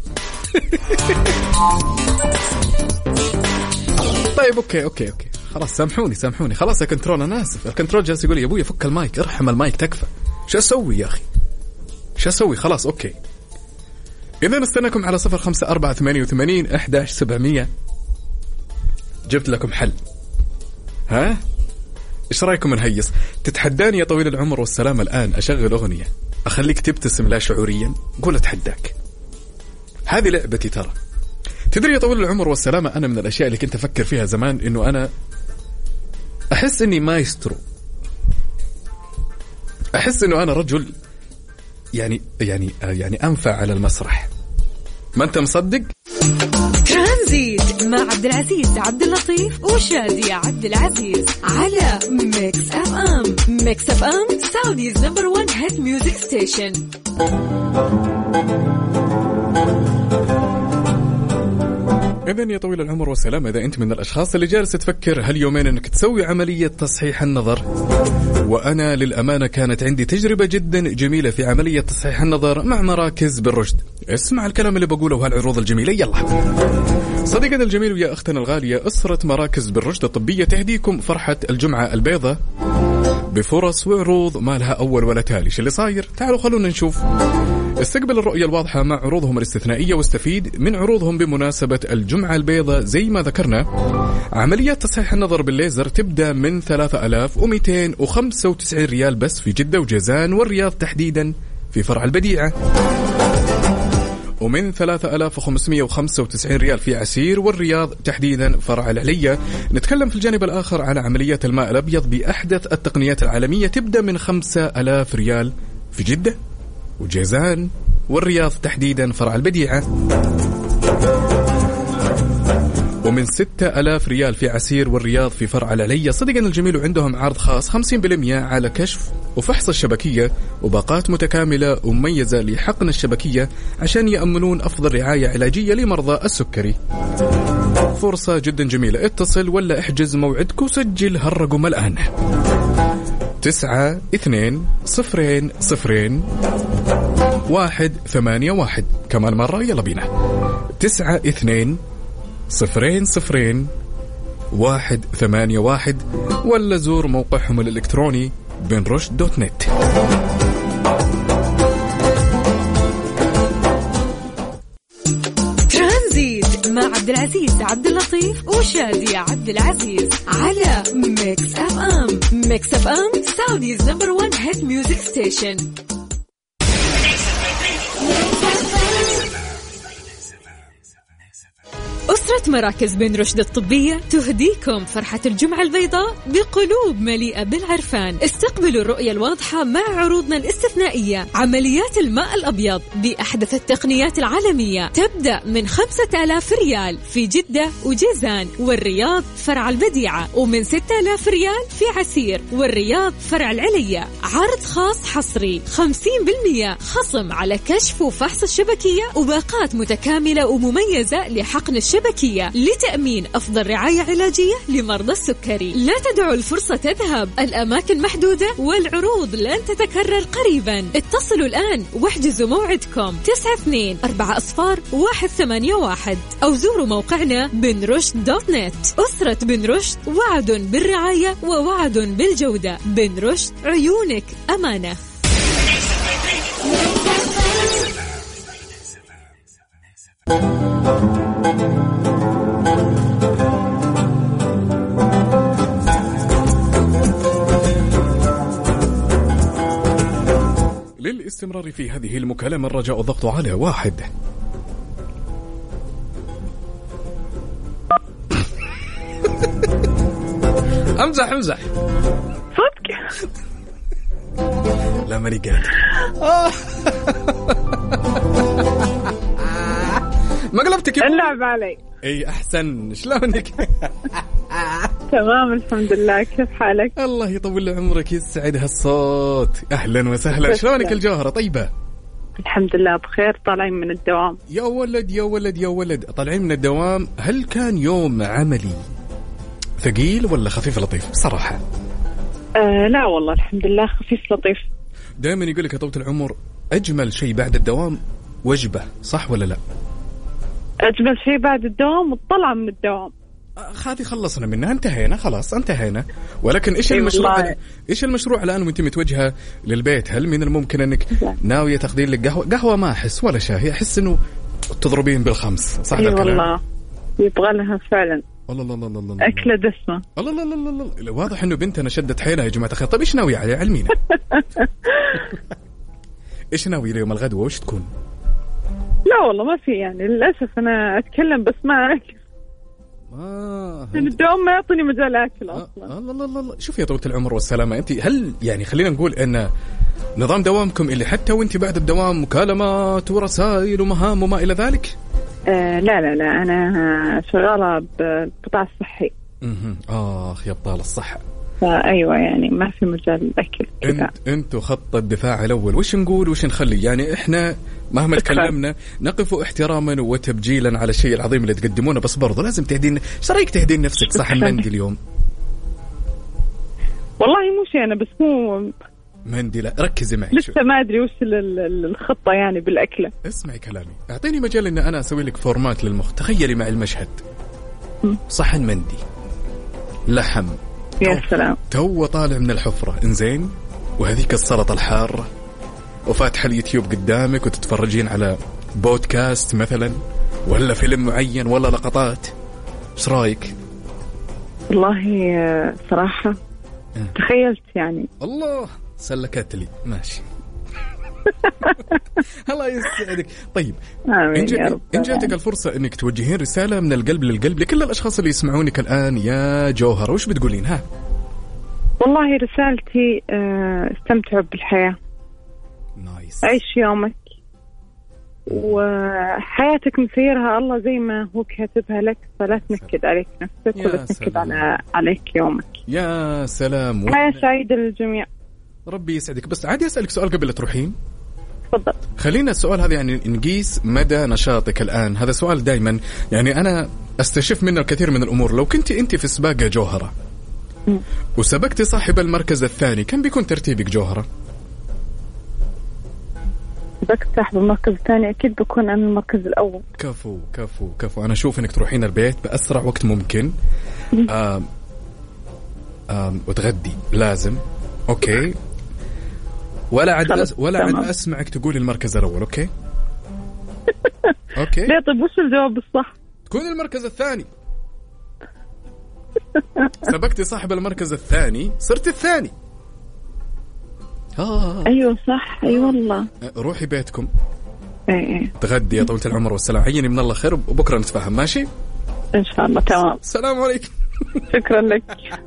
طيب أوكي أوكي أوكي خلاص، سامحوني سامحوني خلاص يا كنترول، أنا آسف. الكنترول جالس يقول لي يا أبوي فك المايك، ارحم المايك تكفى. شو أسوي يا أخي؟ شو أسوي؟ خلاص أوكي. إذا نستناكم على صفر خمسة أربعة ثمانية وثمانين أحداش سبعمية. جبت لكم حل، ها؟ إيش رأيكم نهيص؟ تتحداني يا طويل العمر والسلام الآن أشغل أغنية أخليك تبتسم لا شعوريا؟ قول أتحداك، هذه لعبتي. ترى تدري يا طويل العمر والسلامة، أنا من الأشياء اللي كنت أفكر فيها زمان إنه أنا أحس إني مايسترو، أحس إنه أنا رجل يعني يعني يعني أنفع على المسرح. ما أنت مصدق؟ ترانزيت مع عبد العزيز عبد اللطيف وشادية عبد العزيز على ميكس اف ام. ميكس اف ام سعوديز نمبر ون هيت ميوزك ستيشن. إذن يا طويل العمر والسلام، إذا أنت من الأشخاص اللي جالس تفكر هاليومين أنك تسوي عملية تصحيح النظر، وأنا للأمانة كانت عندي تجربة جدا جميلة في عملية تصحيح النظر مع مراكز بالرشد. اسمع الكلام اللي بقوله وهالعروض الجميلة. يلا صديقنا الجميل ويا أختنا الغالية، أسرة مراكز بالرشد الطبية تهديكم فرحة الجمعة البيضاء بفرص وعروض ما لها أول ولا تالي. شو اللي صاير؟ تعالوا خلونا نشوف. استقبل الرؤية الواضحة مع عروضهم الاستثنائية واستفيد من عروضهم بمناسبة الجمعة البيضاء. زي ما ذكرنا، عمليات تصحيح النظر بالليزر تبدأ من ثلاثة آلاف ومئتين وخمسة وتسعين ريال بس في جدة وجيزان والرياض تحديدا في فرع البديعة، ومن ثلاثة آلاف وخمسمئة وخمسة وتسعين ريال في عسير والرياض تحديدا فرع العلية. نتكلم في الجانب الآخر على عمليات الماء الأبيض بأحدث التقنيات العالمية، تبدأ من خمسة آلاف ريال في جدة وجيزان والرياض تحديدا فرع البديعة، ومن ستة آلاف ريال في عسير والرياض في فرع العلية. صديقنا الجميل وعندهم عرض خاص خمسين بالمئة على كشف وفحص الشبكية وباقات متكاملة ومميزة لحقن الشبكية عشان يأمنون أفضل رعاية علاجية لمرضى السكري. فرصة جدا جميلة، اتصل ولا احجز موعدك وسجل هالرقم الآن: تسعة اثنين صفرين صفرين واحد ثمانية واحد. كمان مرة يلا بينا: تسعة اثنين صفرين صفرين واحد ثمانية واحد، ولا زور موقعهم الإلكتروني بنرشد دوت نت. ترانزيت مع عبد العزيز عبد اللطيف وشادية عبد العزيز على ميكس اف ام. ميكس اف ام سعوديز نمبر ون هيت ميوزك ستيشن. أسرة مراكز بن رشد الطبية تهديكم فرحة الجمعة البيضاء بقلوب مليئة بالعرفان. استقبلوا الرؤية الواضحة مع عروضنا الاستثنائية. عمليات الماء الأبيض بأحدث التقنيات العالمية تبدأ من خمسة آلاف ريال في جدة وجيزان والرياض فرع البديعة، ومن ستة آلاف ريال في عسير والرياض فرع العلية. عرض خاص حصري خمسين بالمئة خصم على كشف وفحص الشبكية وباقات متكاملة ومميزة لحقن الشبكية لتأمين أفضل رعاية علاجية لمرضى السكري. لا تدعوا الفرصة تذهب، الأماكن محدودة والعروض لن تتكرر قريبا. اتصلوا الآن واحجزوا موعدكم: تسعة اثنين أربعة أصفار واحد ثمانية واحد، أو زوروا موقعنا بنرشد دوت نت. أسرة بنرشد، وعد بالرعاية ووعد بالجودة. بنرشد، عيونك أمانة. للاستمرار في هذه المكالمة الرجاء الضغط على واحد. امزح امزح صدق. لا ماني قادر. ما قلبتك اللعب علي. اي احسن، شلونك؟ تمام الحمد لله، كيف حالك؟ الله يطول عمرك، يسعد هالصوت. اهلا وسهلا، شلونك الجوهرة؟ طيبة الحمد لله بخير، طالعين من الدوام. يا ولد يا ولد يا ولد، طالعين من الدوام. هل كان يوم عملي ثقيل ولا خفيف لطيف بصراحة؟ آه لا والله الحمد لله خفيف لطيف. دائما يقول لك يا طويلة العمر أجمل شيء بعد الدوام وجبة، صح ولا لا؟ أجمل شيء بعد الدوام الطلعة من الدوام. هذه خلصنا منها، انتهينا خلاص انتهينا. ولكن إيش المشروع الآن؟ إيش المشروع الآن وأنت متوجهة للبيت؟ هل من الممكن أنك ناوية تاخذين لك قهوة؟ قهوة ما أحس ولا شاي، أحس إنه تضربين بالخمس، صح أي ذا الكلام؟ والله يبغى لها فعلا. الله الله الله الله، أكلة دسمة. الله الله الله الله الله، واضح إنه بنتنا شدت حيلها يا جماعة الخير. طيب إيش ناوية عليه؟ علمينا. إيش ناوية اليوم الغدوة وش تكون؟ لا والله ما في، يعني للأسف أنا أتكلم بس ما أكل. آه الدوام ما يعطيني مجال أكل أصلا. آه الله الله الله. شوف يا طويلة العمر والسلامة، أنت هل يعني خلينا نقول أن نظام دوامكم اللي حتى وأنت بعد الدوام مكالمات ورسائل ومهام وما إلى ذلك؟ آه لا لا لا أنا شغالة بالقطاع الصحي. اها آخ يا بطال الصحة. فأيوة يعني ما في مجال الأكل كذا. انت انتوا خط الدفاع الأول، وش نقول وش نخلي؟ يعني احنا مهما تكلمنا نقف احتراما وتبجيلا على الشيء العظيم اللي تقدمونه، بس برضو لازم تهدين. ايش رايك تهدين نفسك صحن مندي اليوم؟ والله مو شيء أنا، بس مو مندي. لا ركزي معي لسه ما أدري وش الخطة يعني بالأكلة. اسمعي كلامي، أعطيني مجال إن أنا أسوي لك فورمات للمخ. تخيلي مع المشهد صحن مندي لحم، يا سلام، تو طالع من الحفرة إنزين، وهذيك السلطة الحارة، وفاتح اليوتيوب قدامك وتتفرجين على بودكاست مثلا ولا فيلم معين ولا لقطات. إيش رأيك؟ والله صراحة أه. تخيلت يعني. الله سلكت لي ماشي. الله يسعدك. طيب إن, جا... إن جاتك الفرصة إنك توجهين رسالة من القلب للقلب لكل الأشخاص اللي يسمعونك الآن يا جوهر، وش بتقولين؟ ها والله رسالتي استمتعوا بالحياة. نايس. عيش يومك وحياتك مسيرها الله زي ما هو كاتبها لك، فلا تنكد عليك نفسك ولا تنكد على عليك يومك. يا سلام. حياة سعيدة للجميع. ربي يسعدك. بس عادي أسألك سؤال قبل لا تروحين؟ تفضل. خلينا السؤال هذا يعني نقيس مدى نشاطك الآن. هذا سؤال دايما يعني أنا استشف منه الكثير من الأمور. لو كنت أنت في سباق جوهرة م. وسبقت صاحب المركز الثاني، كم بيكون ترتيبك جوهرة؟ سبقت صاحب المركز الثاني أكيد بكون أنا المركز الأول. كفو كفو كفو. أنا أشوف أنك تروحين البيت بأسرع وقت ممكن. آم آم وتغدي لازم. أوكي. ولا عاد أس... ولا عاد أسمعك تقول المركز الأول. أوكي. أوكي. لا طيب وش الجواب الصح؟ تكون المركز الثاني. سبقتي صاحب المركز الثاني صرت الثاني. آه. أيوة صح. أي أيوة والله. روحي بيتكم. إيه. تغدي يا طولة العمر والسلام. عيني من الله خير وبكرة نتفاهم. ماشي. إن شاء الله. تمام. السلام عليكم. شكرا لك.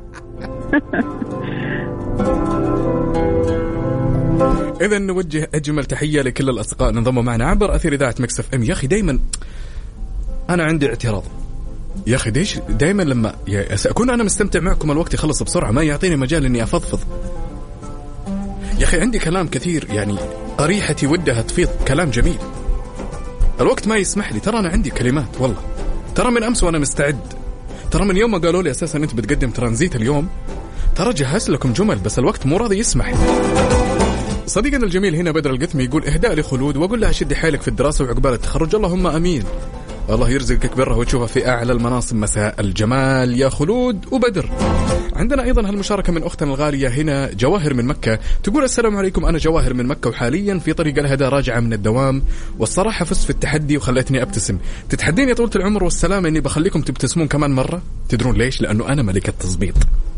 إذا نوجه أجمل تحية لكل الأصدقاء انضموا معنا عبر أثير إذاعة مكس اف ام. يا أخي دايما أنا عندي اعتراض يا أخي، ديش دايما لما أكون أنا مستمتع معكم الوقت يخلص بسرعة، ما يعطيني مجال إني أفضفض. يا أخي عندي كلام كثير يعني قريحتي ودها تفيض كلام جميل، الوقت ما يسمح لي. ترى أنا عندي كلمات والله، ترى من أمس وأنا مستعد، ترى من يوم ما قالوا لي أساسا أنت بتقدم ترانزيت اليوم ترى جهز لكم جمل، بس الوقت مو راضي يسمح. صديقنا الجميل هنا بدر القثمي يقول إهداء لخلود وأقول لها شدي حيلك في الدراسة وعقبال التخرج. اللهم أمين. الله يرزقك برها وتشوفها في أعلى المناصب. مساء الجمال يا خلود وبدر. عندنا أيضا هالمشاركة من أختنا الغالية هنا جواهر من مكة تقول السلام عليكم، أنا جواهر من مكة وحاليا في طريق الهدى راجعة من الدوام، والصراحة فزت في التحدي وخلتني أبتسم. تتحدين يا طولة العمر والسلام إني بخليكم تبتسمون كمان مرة. تدرون ليش؟ لأنه أنا ملكة تظبيط.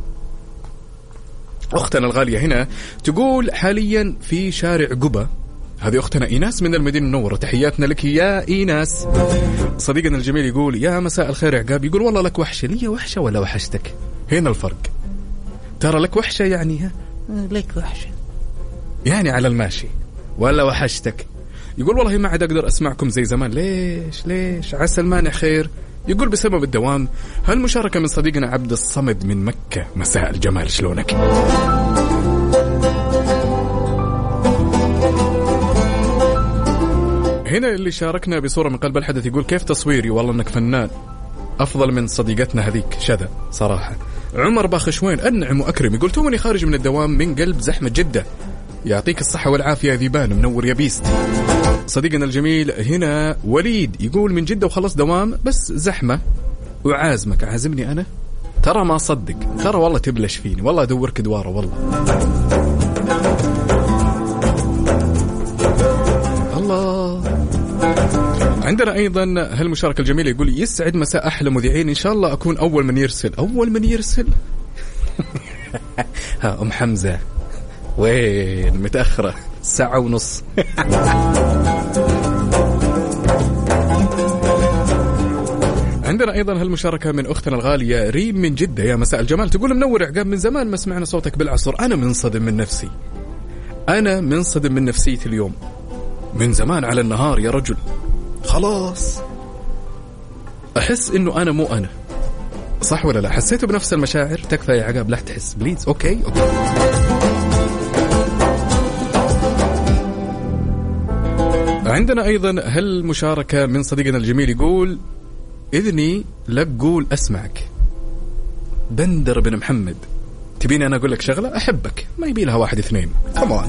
أختنا الغالية هنا تقول حاليا في شارع قبة. هذه أختنا إيناس من المدينة المنورة، تحياتنا لك يا إيناس. صديقنا الجميل يقول يا مساء الخير عقاب، يقول والله لك وحشة. لي وحشة ولا وحشتك؟ هنا الفرق. ترى لك وحشة يعني ها لك وحشة يعني على الماشي، ولا وحشتك؟ يقول والله ما عاد أقدر أسمعكم زي زمان. ليش ليش؟ عسى المانع خير. يقول بسبب الدوام. هالمشاركة من صديقنا عبد الصمد من مكة. مساء الجمال، شلونك؟ هنا اللي شاركنا بصورة من قلب الحدث يقول كيف تصويري؟ والله انك فنان، افضل من صديقتنا هذيك شذا صراحة. عمر باخشوين انعم واكرم يقول تومني خارج من الدوام من قلب زحمة جدة، يعطيك الصحة والعافية ذيبان، منور يا بيست. صديقنا الجميل هنا وليد يقول من جدة وخلص دوام بس زحمة وعازمك. عازمني أنا؟ ترى ما صدق، ترى والله تبلش فيني، والله أدورك دوارة والله. الله. عندنا أيضا هالمشاركة الجميلة يقول يسعد مساء أحلى مذيعين، إن شاء الله أكون أول من يرسل. أول من يرسل؟ ها أم حمزة وين متأخرة ساعة ونص. عندنا أيضا هالمشاركة من أختنا الغالية ريم من جدة. يا مساء الجمال، تقول منور عقاب، من زمان ما سمعنا صوتك بالعصر. أنا منصدم من نفسي، أنا منصدم من نفسيتي اليوم. من زمان على النهار يا رجل، خلاص أحس إنه أنا مو أنا. صح ولا لا؟ حسيتوا بنفس المشاعر؟ تكفى يا عقاب لا تحس بليز. أوكي أوكي. عندنا أيضا هالمشاركة من صديقنا الجميل يقول إذني لك قول أسمعك. بندر بن محمد، تبيني أنا أقول لك شغلة؟ أحبك، ما يبي لها واحد اثنين. كمان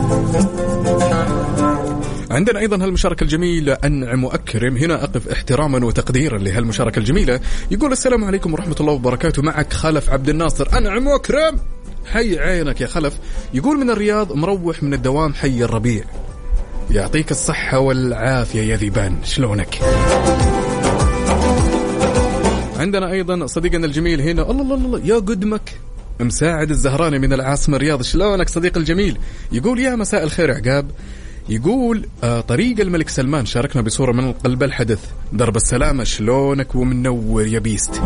عندنا أيضا هالمشاركة الجميلة أنعم وأكرم، هنا أقف احتراما وتقديرا لهالمشاركة الجميلة. يقول السلام عليكم ورحمة الله وبركاته، معك خلف عبد الناصر. أنعم وأكرم، حي عينك يا خلف. يقول من الرياض، مروح من الدوام، حي الربيع، يعطيك الصحة والعافية يا ذيبان، شلونك؟ عندنا أيضا صديقنا الجميل هنا، الله الله الله يا قدمك، مساعد الزهراني من العاصمة الرياض، شلونك صديق الجميل؟ يقول يا مساء الخير عقاب. يقول آه طريق الملك سلمان، شاركنا بصورة من قلب الحدث، درب السلامة، شلونك ومنور يا بيست.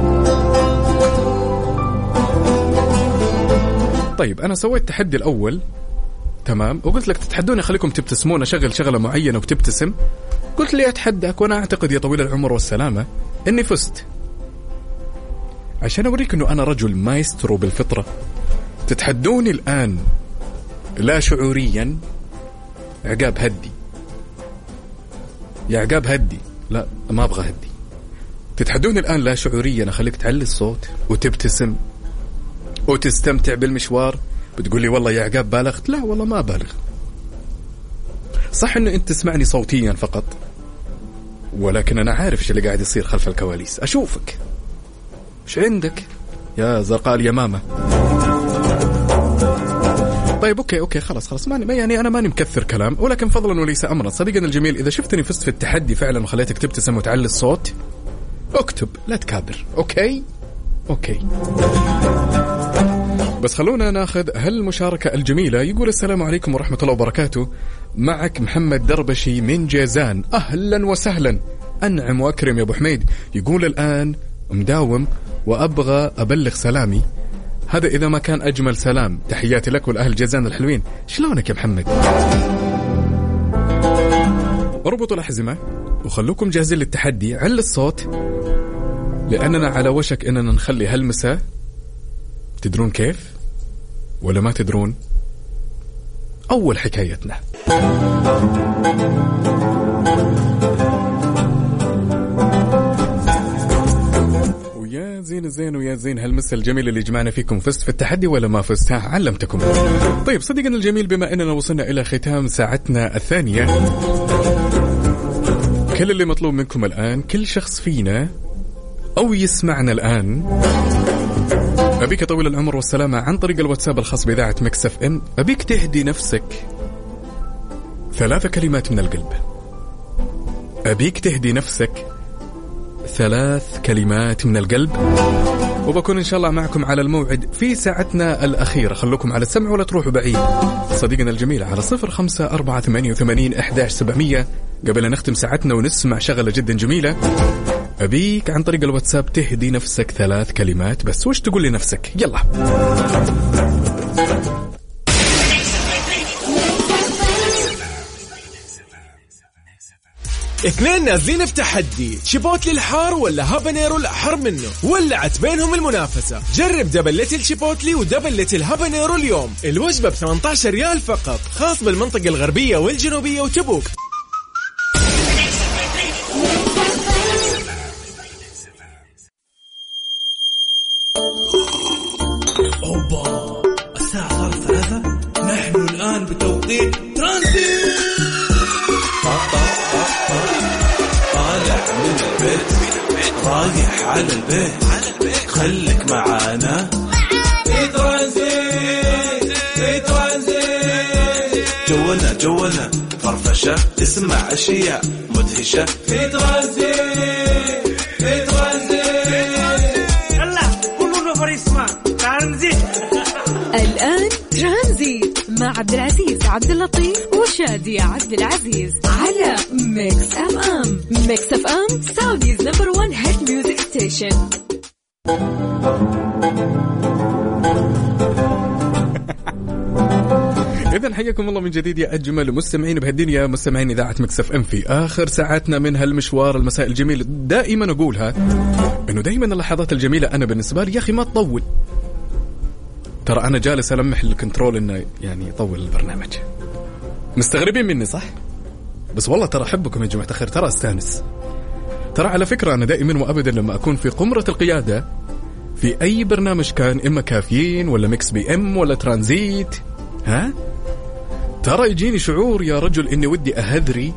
طيب أنا سويت تحدي الأول تمام، وقلت لك تتحدوني خليكم تبتسمون، أشغل شغلة معينة وبتبتسم. قلت لي أتحدك، وأنا أعتقد يا طويل العمر والسلامة إني فزت، عشان أوريك إنه أنا رجل مايسترو بالفطرة. تتحدوني الآن لا شعوريا. عقاب هدي يا عقاب هدي، لا ما أبغى هدي. تتحدوني الآن لا شعوريا، أخليك تعلي الصوت وتبتسم وتستمتع بالمشوار. بتقولي والله يا عقاب بالغت، لا والله ما بالغ. صح إنه أنت تسمعني صوتيا فقط، ولكن أنا عارف إيش اللي قاعد يصير خلف الكواليس. أشوفك إيش عندك يا زرقاء اليمامة. طيب أوكي أوكي خلاص خلاص، ما يعني أنا ماني مكثر كلام، ولكن فضلا وليس أمرا صديقنا الجميل، إذا شفتني فزت في التحدي فعلا وخليتك تبتسم وتعلي الصوت، اكتب لا تكابر. أوكي أوكي. بس خلونا ناخذ هالمشاركة الجميلة. يقول السلام عليكم ورحمة الله وبركاته، معك محمد دربشي من جيزان، أهلا وسهلا. أنعم وأكرم يا أبو حميد. يقول الآن مداوم وأبغى أبلغ سلامي، هذا إذا ما كان أجمل سلام. تحياتي لك والأهل جيزان الحلوين، شلونك يا محمد؟ اربطوا الأحزمة وخلوكم جاهزين للتحدي. على الصوت لأننا على وشك أننا نخلي هالمساء، تدرون كيف ولا ما تدرون؟ أول حكايتنا ويا زين زين ويا زين هالمساء الجميل اللي جمعنا فيكم. فزت في التحدي ولا ما فزت؟ ها علمتكم. طيب صديقنا الجميل، بما أننا وصلنا إلى ختام ساعتنا الثانية، كل اللي مطلوب منكم الآن، كل شخص فينا أو يسمعنا الآن، أبيك طويل العمر والسلامة عن طريق الواتساب الخاص بإذاعة ميكس اف ام، أبيك تهدي نفسك ثلاث كلمات من القلب. أبيك تهدي نفسك ثلاث كلمات من القلب، وبكون إن شاء الله معكم على الموعد في ساعتنا الأخيرة. خلوكم على السمع ولا تروحوا بعيد. صديقنا الجميل على صفر خمسة أربعة ثمانية وثمانين أحداش سبعمية. قبل أن نختم ساعتنا ونسمع شغلة جدا جميلة، أبيك عن طريق الواتساب تهدي نفسك ثلاث كلمات بس. وش تقول لنفسك؟ يلا. اثنين نازلين في تحدي، شيبوتلي الحار ولا هابانيرو الأحر منه، ولعت بينهم المنافسة. جرب دبل ليتل شيبوتلي ودبل ليتل هابانيرو اليوم. الوجبة ب ثمانية عشر ريال فقط، خاص بالمنطقة الغربية والجنوبية وتبوك. أوبا، الساعة صارت ثلاثة، نحن الآن بتوقيت ترانزيت. طالع من البيت رايح على البيت، خليك معانا في ترانزيت في ترانزيت. جولنا جولنا فرفشة، تسمع أشياء مدهشة في ترانزيت في ترانزيت. يلا كلنا فريسمان ترانزيت. الآن ترانزيت مع عبد العزيز عبد اللطيف وشادية عبد العزيز على ميكس اف ام. ميكس اف ام سعوديز نمبر ون هيت ميوزك ستيشن. إذن إذن حياكم الله من جديد يا أجمل مستمعين بهالدنيا، مستمعين إذاعة مكس اف ام في آخر ساعاتنا من هالمشوار المساء الجميل. دائما أقولها إنه دائما اللحظات الجميلة أنا بالنسبة لي يا أخي ما تطول. ترى أنا جالس ألمح الكنترول إنه يعني يطول البرنامج. مستغربين مني صح؟ بس والله ترى أحبكم يا جماعة الخير، ترى أستانس. ترى على فكرة أنا دائما وأبدا لما أكون في قمرة القيادة في أي برنامج كان، إما كافيين ولا ميكس بي ام ولا ترانزيت، ها ترى يجيني شعور يا رجل إني ودي أهذري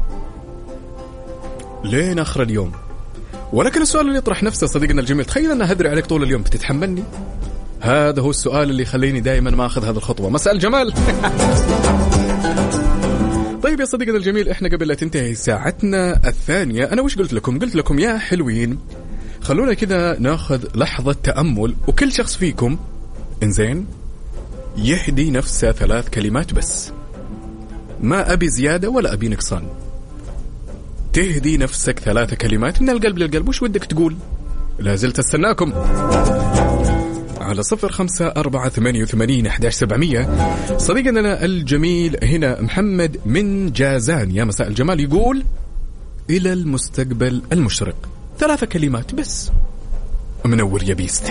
لين آخر اليوم. ولكن السؤال اللي يطرح نفسه صديقنا الجميل، تخيل أن أهذري عليك طول اليوم، بتتحملني؟ هذا هو السؤال اللي يخليني دائما ما أخذ هذه الخطوة. مساء الجمال. طيب يا صديقنا الجميل، إحنا قبل لا تنتهي ساعتنا الثانية أنا وش قلت لكم؟ قلت لكم يا حلوين خلونا كذا ناخذ لحظة تأمل، وكل شخص فيكم إنزين يهدي نفسه ثلاث كلمات بس، ما أبي زيادة ولا أبي نقصان. تهدي نفسك ثلاث كلمات من القلب للقلب. وش ودك تقول؟ لازلت استناكم على صفر خمسة أربعة ثمانية وثمانين أحد عشر سبعمية. صديقنا الجميل هنا محمد من جازان، يا مساء الجمال، يقول إلى المستقبل المشرق. ثلاث كلمات بس. منور يا بيستي.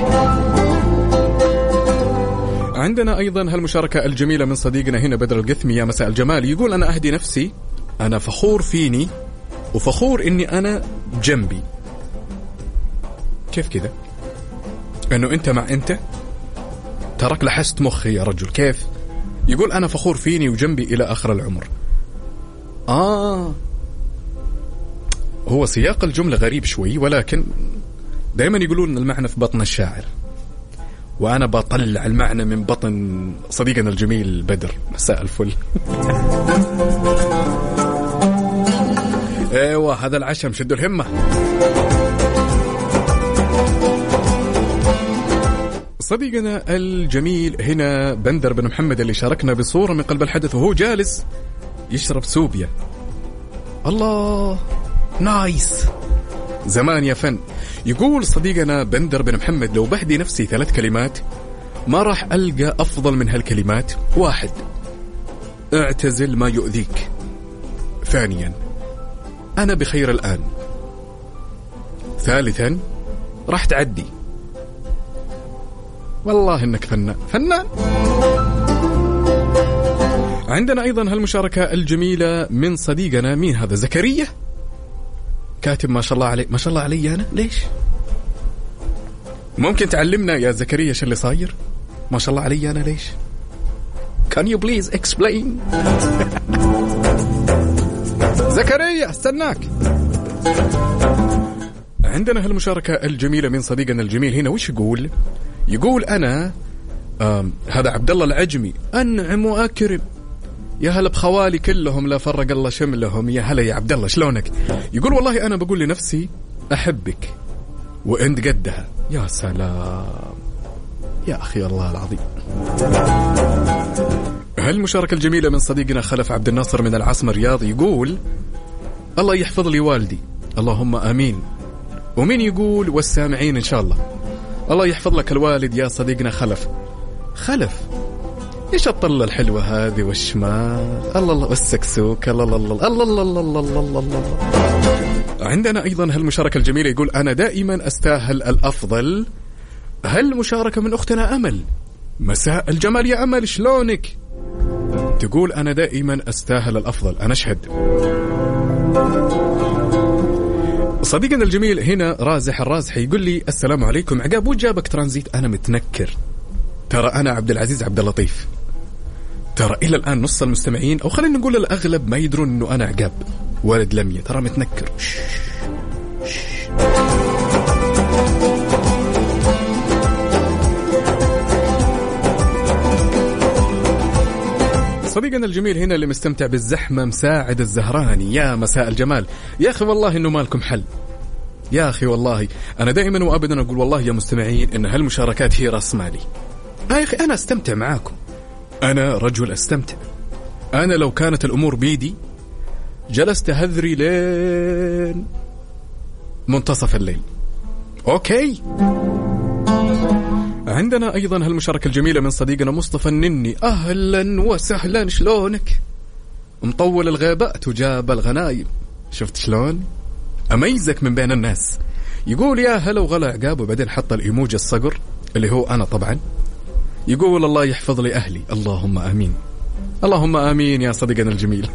عندنا أيضا هالمشاركة الجميلة من صديقنا هنا بدر القثمي، يا مساء الجمال، يقول أنا أهدي نفسي أنا فخور فيني وفخور إني أنا جنبي. كيف كذا؟ أنه أنت مع أنت ترك لحست مخي يا رجل. كيف؟ يقول أنا فخور فيني وجنبي إلى آخر العمر. آه هو سياق الجملة غريب شوي، ولكن دائما يقولون المعنى في بطن الشاعر، وأنا بطلع المعنى من بطن صديقنا الجميل بدر. مساء الفل. ايوه هذا العشم، شدوا الهمة. صديقنا الجميل هنا بندر بن محمد اللي شاركنا بصورة من قلب الحدث وهو جالس يشرب سوبيا. الله نايس، زمان يا فن. يقول صديقنا بندر بن محمد لو بهدي نفسي ثلاث كلمات ما راح ألقى أفضل من هالكلمات. واحد، اعتزل ما يؤذيك. ثانيا، أنا بخير الآن. ثالثا، راح تعدي. والله إنك فنان فنان. عندنا أيضا هالمشاركة الجميلة من صديقنا، مين هذا؟ زكريا، كاتب ما شاء الله عليه. ما شاء الله علي أنا ليش؟ ممكن تعلمنا يا زكريا شو اللي صاير؟ ما شاء الله علي أنا ليش؟ Can you please explain؟ زكريا استناك. عندنا هالمشاركة الجميلة من صديقنا الجميل هنا، وش يقول؟ يقول أنا هذا عبد الله العجمي، أنعم وأكرم، يا هلا بخوالي كلهم لا فرق الله شملهم. يا هلا يا عبد الله شلونك؟ يقول والله أنا بقول لنفسي أحبك وأنت قدها. يا سلام يا أخي الله العظيم. هالمشاركة الجميلة من صديقنا خلف عبد الناصر من العاصمة الرياض، يقول الله يحفظ لي والدي. اللهم آمين. ومين يقول والسامعين إن شاء الله. الله يحفظ لك الوالد يا صديقنا خلف. خلف إيش الطلة الحلوة هذه والشمال، الله الله والسكسوك، الله الله الله الله الله الله الله الله الله. عندنا أيضا هالمشاركة الجميلة، يقول أنا دائما أستاهل الأفضل. هالمشاركة من أختنا أمل، مساء الجمال يا أمل شلونك؟ تقول أنا دائما أستاهل الأفضل. أنا أشهد. صديقنا الجميل هنا رازح الرازحي يقول لي السلام عليكم عقاب، وجابك ترانزيت؟ أنا متنكر. ترى أنا عبد العزيز عبد اللطيف. ترى إلى الآن نص المستمعين أو خلينا نقول الأغلب ما يدرون إنه أنا عقاب ولد لمية. ترى متنكر. شش. شش. صديقنا الجميل هنا اللي مستمتع بالزحمة، مساعد الزهراني، يا مساء الجمال. يا أخي والله إنه مالكم حل. يا أخي والله أنا دائما وأبدا أقول والله يا مستمعين إن هالمشاركات هي رأس مالي. يا أخي أنا أستمتع معاكم، أنا رجل أستمتع. أنا لو كانت الأمور بيدي جلست هذري لين منتصف الليل. أوكي. عندنا أيضا هالمشاركة الجميلة من صديقنا مصطفى النني. أهلا وسهلا، شلونك؟ مطول الغيبات وجاب الغنايم، شفت شلون أميزك من بين الناس. يقول يا هلا وغلا عقاب، وبعدين حط الإيموجي الصقر اللي هو أنا طبعا. يقول الله يحفظ لي أهلي. اللهم آمين، اللهم آمين يا صديقنا الجميل.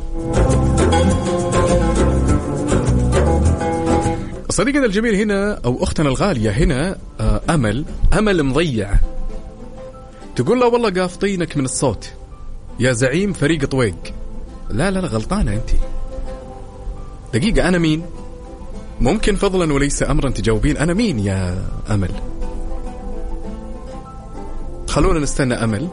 صديقنا الجميل هنا أو أختنا الغالية هنا أمل أمل مضيعة، تقول له والله قافطينك من الصوت يا زعيم فريق طويق. لا لا لا غلطانة أنت. دقيقة، أنا مين؟ ممكن فضلا وليس أمرا تجاوبين أنا مين يا أمل؟ خلونا نستنى أمل،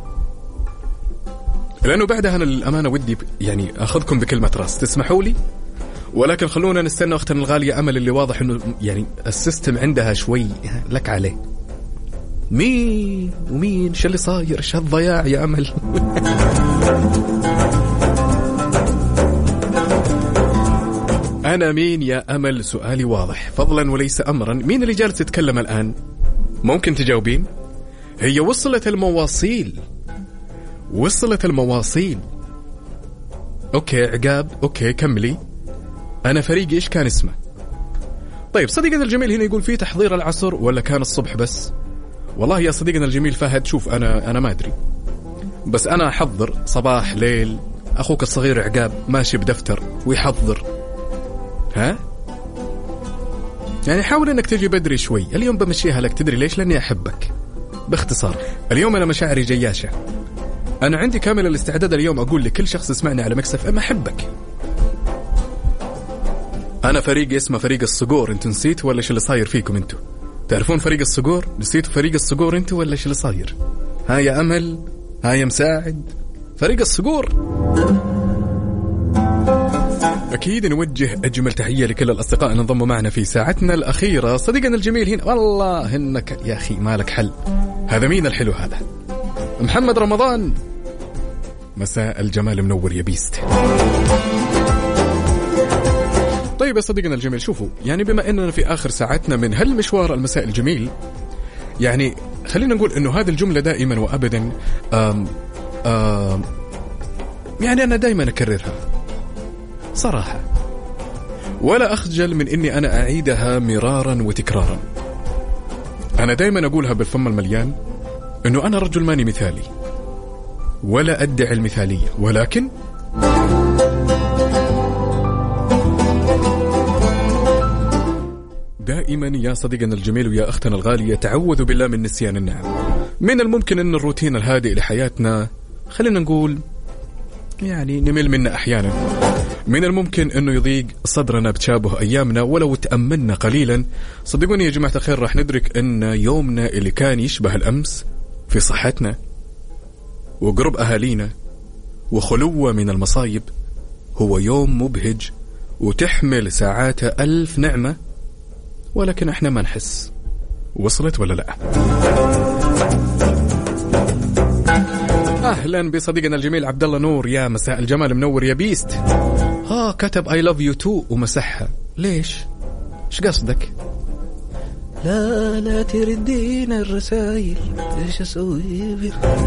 لأنه بعدها أنا للأمانة ودي يعني أخذكم بكلمة راس، تسمحوا لي؟ ولكن خلونا نستنى أختنا الغالية أمل اللي واضح أنه يعني السيستم عندها شوي لك عليه. مين ومين؟ شو اللي صاير؟ شو الضياع يا أمل؟ أنا مين يا أمل؟ سؤالي واضح فضلا وليس أمرا. مين اللي جالس يتكلم الآن؟ ممكن تجاوبين؟ هي وصلت المواصيل، وصلت المواصيل. أوكي عقاب، أوكي كملي. أنا فريق إيش كان اسمه؟ طيب صديقنا الجميل هنا يقول في تحضير العصر ولا كان الصبح بس؟ والله يا صديقنا الجميل فهد، شوف أنا أنا ما أدري، بس أنا أحضر صباح ليل. أخوك الصغير عقاب ماشي بدفتر ويحضر. ها؟ يعني حاول أنك تجي بدري شوي. اليوم بمشيها لك، تدري ليش؟ لأني أحبك. باختصار اليوم أنا مشاعري جياشة، أنا عندي كامل الاستعداد اليوم أقول لكل شخص يسمعني على ميكس إف إم أحبك. أنا فريق اسمه فريق الصقور. أنتوا نسيت ولا إيش اللي صاير فيكم؟ أنتوا تعرفون فريق الصقور؟ نسيتوا فريق الصقور أنتوا ولا إيش اللي صاير؟ ها يا أمل، ها يا مساعد، فريق الصقور. أكيد نوجه أجمل تحية لكل الأصدقاء اللي انضموا معنا في ساعتنا الأخيرة. صديقنا الجميل هنا والله إنك يا أخي مالك حل. هذا مين الحلو هذا؟ محمد رمضان. مساء الجمال منور يا بيست. طيب يا صديقنا الجميل، شوفوا يعني بما أننا في آخر ساعتنا من هالمشوار المساء الجميل، يعني خلينا نقول أنه هذه الجملة دائما وأبدا آم آم يعني أنا دائما أكررها صراحة، ولا أخجل من أني أنا أعيدها مرارا وتكرارا. أنا دائما أقولها بالفم المليان، أنه أنا رجل ماني مثالي ولا أدعي المثالية، ولكن دائما يا صديقنا الجميل ويا أختنا الغالية تعوذوا بالله من نسيان النعم. من الممكن أن الروتين الهادئ لحياتنا خلينا نقول يعني نمل منه أحيانا. من الممكن أنه يضيق صدرنا بتشابه أيامنا، ولو تأملنا قليلا صدقوني يا جماعة الخير راح ندرك أن يومنا اللي كان يشبه الأمس في صحتنا وقرب أهالينا وخلوة من المصايب هو يوم مبهج وتحمل ساعاته ألف نعمة، ولكن احنا ما نحس. وصلت ولا لا؟ أهلا بصديقنا الجميل عبد الله نور. يا مساء الجمال منور يا بيست. ها كتب I love you too ومسحها. ليش؟ ايش قصدك؟ لا لا تردين الرسائل، ايش اسوي؟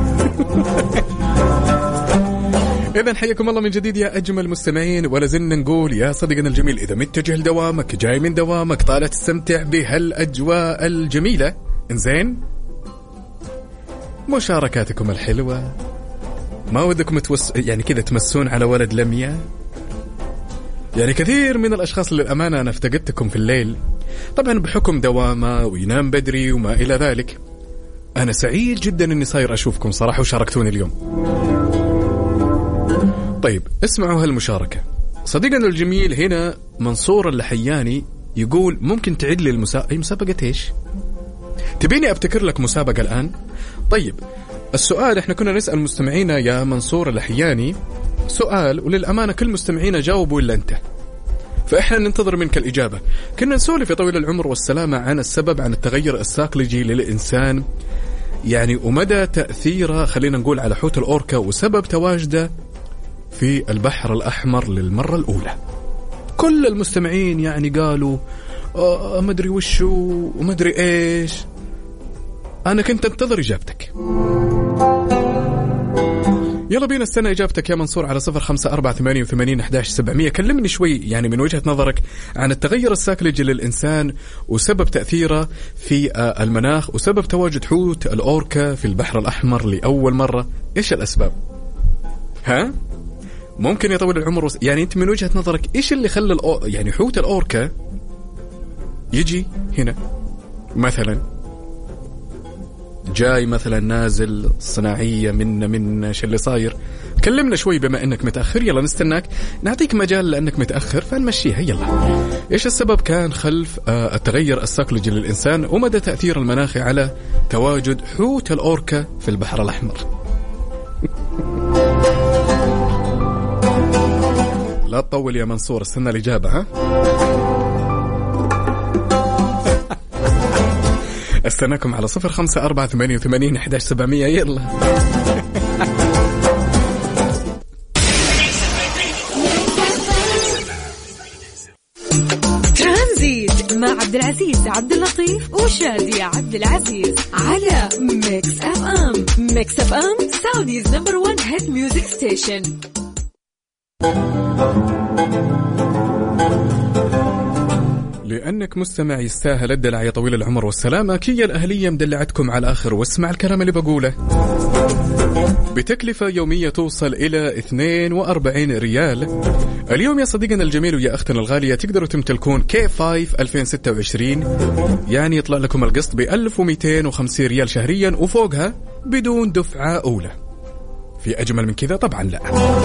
إذن حياكم الله من جديد يا أجمل مستمعين، ولا زلنا نقول يا صديقنا الجميل إذا متجه لدوامك، جاي من دوامك، طالع تستمتع بهالأجواء الجميلة، إنزين مشاركاتكم الحلوة، ما ودكم توس... يعني كذا تمسون على ولد لمية. يعني كثير من الأشخاص للأمانة أنا افتقدتكم في الليل طبعا بحكم دوامة وينام بدري وما إلى ذلك. أنا سعيد جدا أني صاير أشوفكم صراحة وشاركتوني اليوم. طيب اسمعوا هالمشاركة. صديقنا الجميل هنا منصور اللحياني يقول ممكن تعيد لي المسابقة. مسابقة إيش؟ تبيني أبتكر لك مسابقة الآن؟ طيب السؤال احنا كنا نسأل مستمعينا يا منصور اللحياني سؤال، وللأمانة كل مستمعينا جاوبوا إلا أنت، فإحنا ننتظر منك الإجابة. كنا نسولف في طويل العمر والسلامة عن السبب عن التغير السايكولوجي للإنسان يعني ومدى تأثيره خلينا نقول على حوت الأوركا وسبب تواجده في البحر الأحمر للمرة الأولى. كل المستمعين يعني قالوا آه ما أدري وشو وما أدري إيش. أنا كنت أنتظر إجابتك. يلا بينا استنى إجابتك يا منصور على صفر خمسة أربعة ثمانية وثمانين أحد عشر سبعمية. كلمني شوي يعني من وجهة نظرك عن التغير الساكلجي للإنسان وسبب تأثيره في المناخ وسبب تواجد حوت الأوركا في البحر الأحمر لأول مرة. إيش الأسباب؟ ها؟ ممكن يطول العمر وس... يعني أنت من وجهة نظرك إيش اللي خلى الأو... يعني حوت الأوركا يجي هنا مثلا جاي مثلا نازل صناعية منا منا شو اللي صاير؟ كلمنا شوي بما انك متأخر. يلا نستناك نعطيك مجال لانك متأخر فنمشيها. يلا ايش السبب كان خلف آه التغير الساكولوجي للإنسان ومدى تأثير المناخي على تواجد حوت الأوركا في البحر الأحمر؟ لا تطول يا منصور استنى الإجابة. ها استناكم على صفر خمسة أربعة ثمانية وثمانين أحد عشر سبعمية. يلا ترانزيت مع عبد العزيز عبد اللطيف وشادي عبد العزيز على ميكس اف ام. ميكس اف ام سعوديز نمبر ون هيت ميوزك ستيشن. لأنك مستمع يستاهل الدلع يا طويل العمر والسلامة. كيا الأهلية مدلعتكم على الآخر واسمع الكلام اللي بقوله. بتكلفة يومية توصل إلى اثنين وأربعين ريال. اليوم يا صديقنا الجميل ويا أختنا الغالية تقدروا تمتلكون كي فايف ألفين وستة وعشرين، يعني يطلع لكم القسط ب ألف ومئتين وخمسين ريال شهريا وفوقها بدون دفعة أولى. في أجمل من كذا؟ طبعا لا.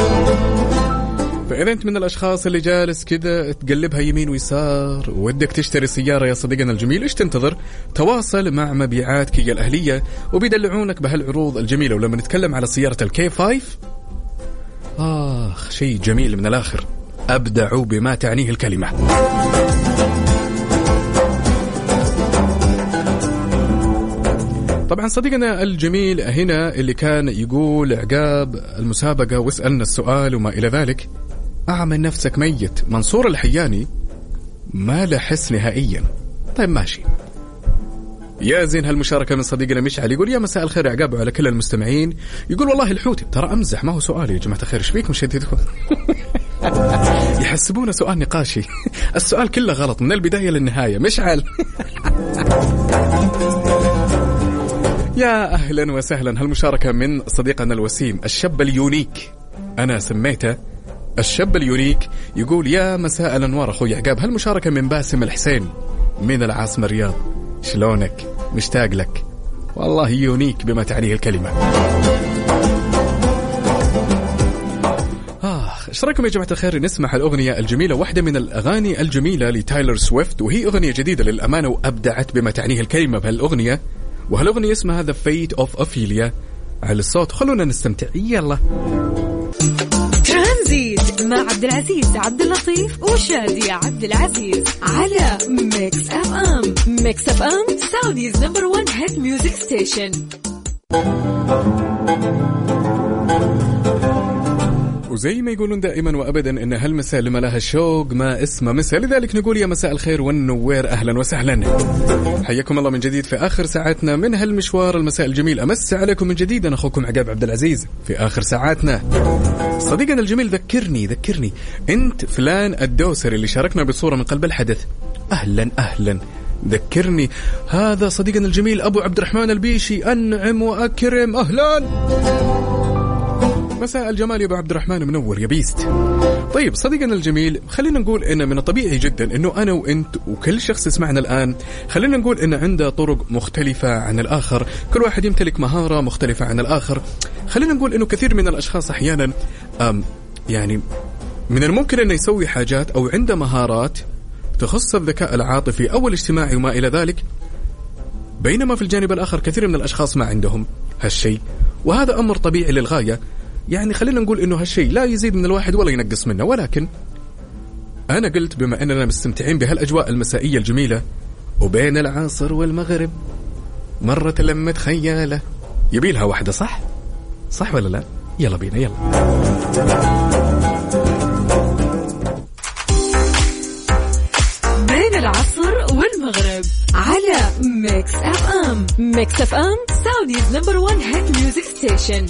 فإذا أنت من الأشخاص اللي جالس كده تقلبها يمين ويسار ودك تشتري سيارة يا صديقنا الجميل، إيش تنتظر؟ تواصل مع مبيعات كيا الأهلية وبيدلعونك بهالعروض الجميلة. ولما نتكلم على سيارة الكي فايف آخ شيء جميل من الآخر، أبدعوا بما تعنيه الكلمة. طبعا صديقنا الجميل هنا اللي كان يقول عقاب المسابقة واسألنا السؤال وما إلى ذلك، أعمل نفسك ميت. منصور الحياني ما لحس نهائيا. طيب ماشي يا زين. هالمشاركة من صديقنا مشعل يقول يا مساء الخير عقاب على كل المستمعين. يقول والله الحوت، ترى أمزح ما هو سؤال يا جماعة الخير. ايش فيكم شديدكم؟ يحسبونه سؤال نقاشي. السؤال كله غلط من البداية للنهاية. مشعل يا أهلا وسهلا. هالمشاركة من صديقنا الوسيم الشاب اليونيك، أنا سميته الشاب اليونيك. يقول يا مساء الأنوار أخوي عقاب. هالمشاركة من باسم الحسين من العاصمة الرياض. شلونك؟ مشتاق لك والله، يونيك بما تعنيه الكلمة. آه إيش رأيكم يا جماعة الخير نسمع الأغنية الجميلة، واحدة من الأغاني الجميلة لتايلر سويفت، وهي أغنية جديدة للأمانة وأبدعت بما تعنيه الكلمة بهالأغنية، وهالأغنية اسمها The Fate of Ophelia. على الصوت خلونا نستمتع. يلا ترانزيت مع عبد العزيز عبد اللطيف وشادي عبد العزيز على ميكس اف ام. ميكس اف ام سعوديز نمبر ون هيت ميوزك ستيشن. وزي ما يقولون دائما وأبدا إن هالمساء لما لها الشوق ما اسمه مساء، لذلك نقول يا مساء الخير والنوير. أهلا وسهلا، حياكم الله من جديد في آخر ساعاتنا من هالمشوار المساء الجميل. أمس عليكم من جديد، أنا أخوكم عقاب عبد العزيز في آخر ساعاتنا. صديقنا الجميل ذكرني ذكرني أنت فلان الدوسري اللي شاركنا بصورة من قلب الحدث. أهلا أهلا ذكرني. هذا صديقنا الجميل أبو عبد الرحمن البيشي، أنعم وأكرم. أهلا مساء الجمال يا أبو عبد الرحمن، منور يا بيست. طيب صديقنا الجميل، خلينا نقول إن من الطبيعي جدا إنه أنا وإنت وكل شخص يسمعنا الآن، خلينا نقول إن عنده طرق مختلفة عن الآخر، كل واحد يمتلك مهارة مختلفة عن الآخر. خلينا نقول إنه كثير من الأشخاص أحيانا أم يعني من الممكن إنه يسوي حاجات أو عنده مهارات تخص الذكاء العاطفي أو الاجتماعي وما إلى ذلك، بينما في الجانب الآخر كثير من الأشخاص ما عندهم هالشيء، وهذا أمر طبيعي للغاية. يعني خلينا نقول إنه هالشيء لا يزيد من الواحد ولا ينقص منه، ولكن أنا قلت بما أننا مستمتعين بهالأجواء المسائية الجميلة وبين العصر والمغرب مرة لمت خيالة، يبيلها واحدة. صح صح ولا لا؟ يلا بينا يلا. بين العصر والمغرب على على ميكس اف ام. ميكس اف ام سعوديز نمبر وان هيت ميوزك ستيشن.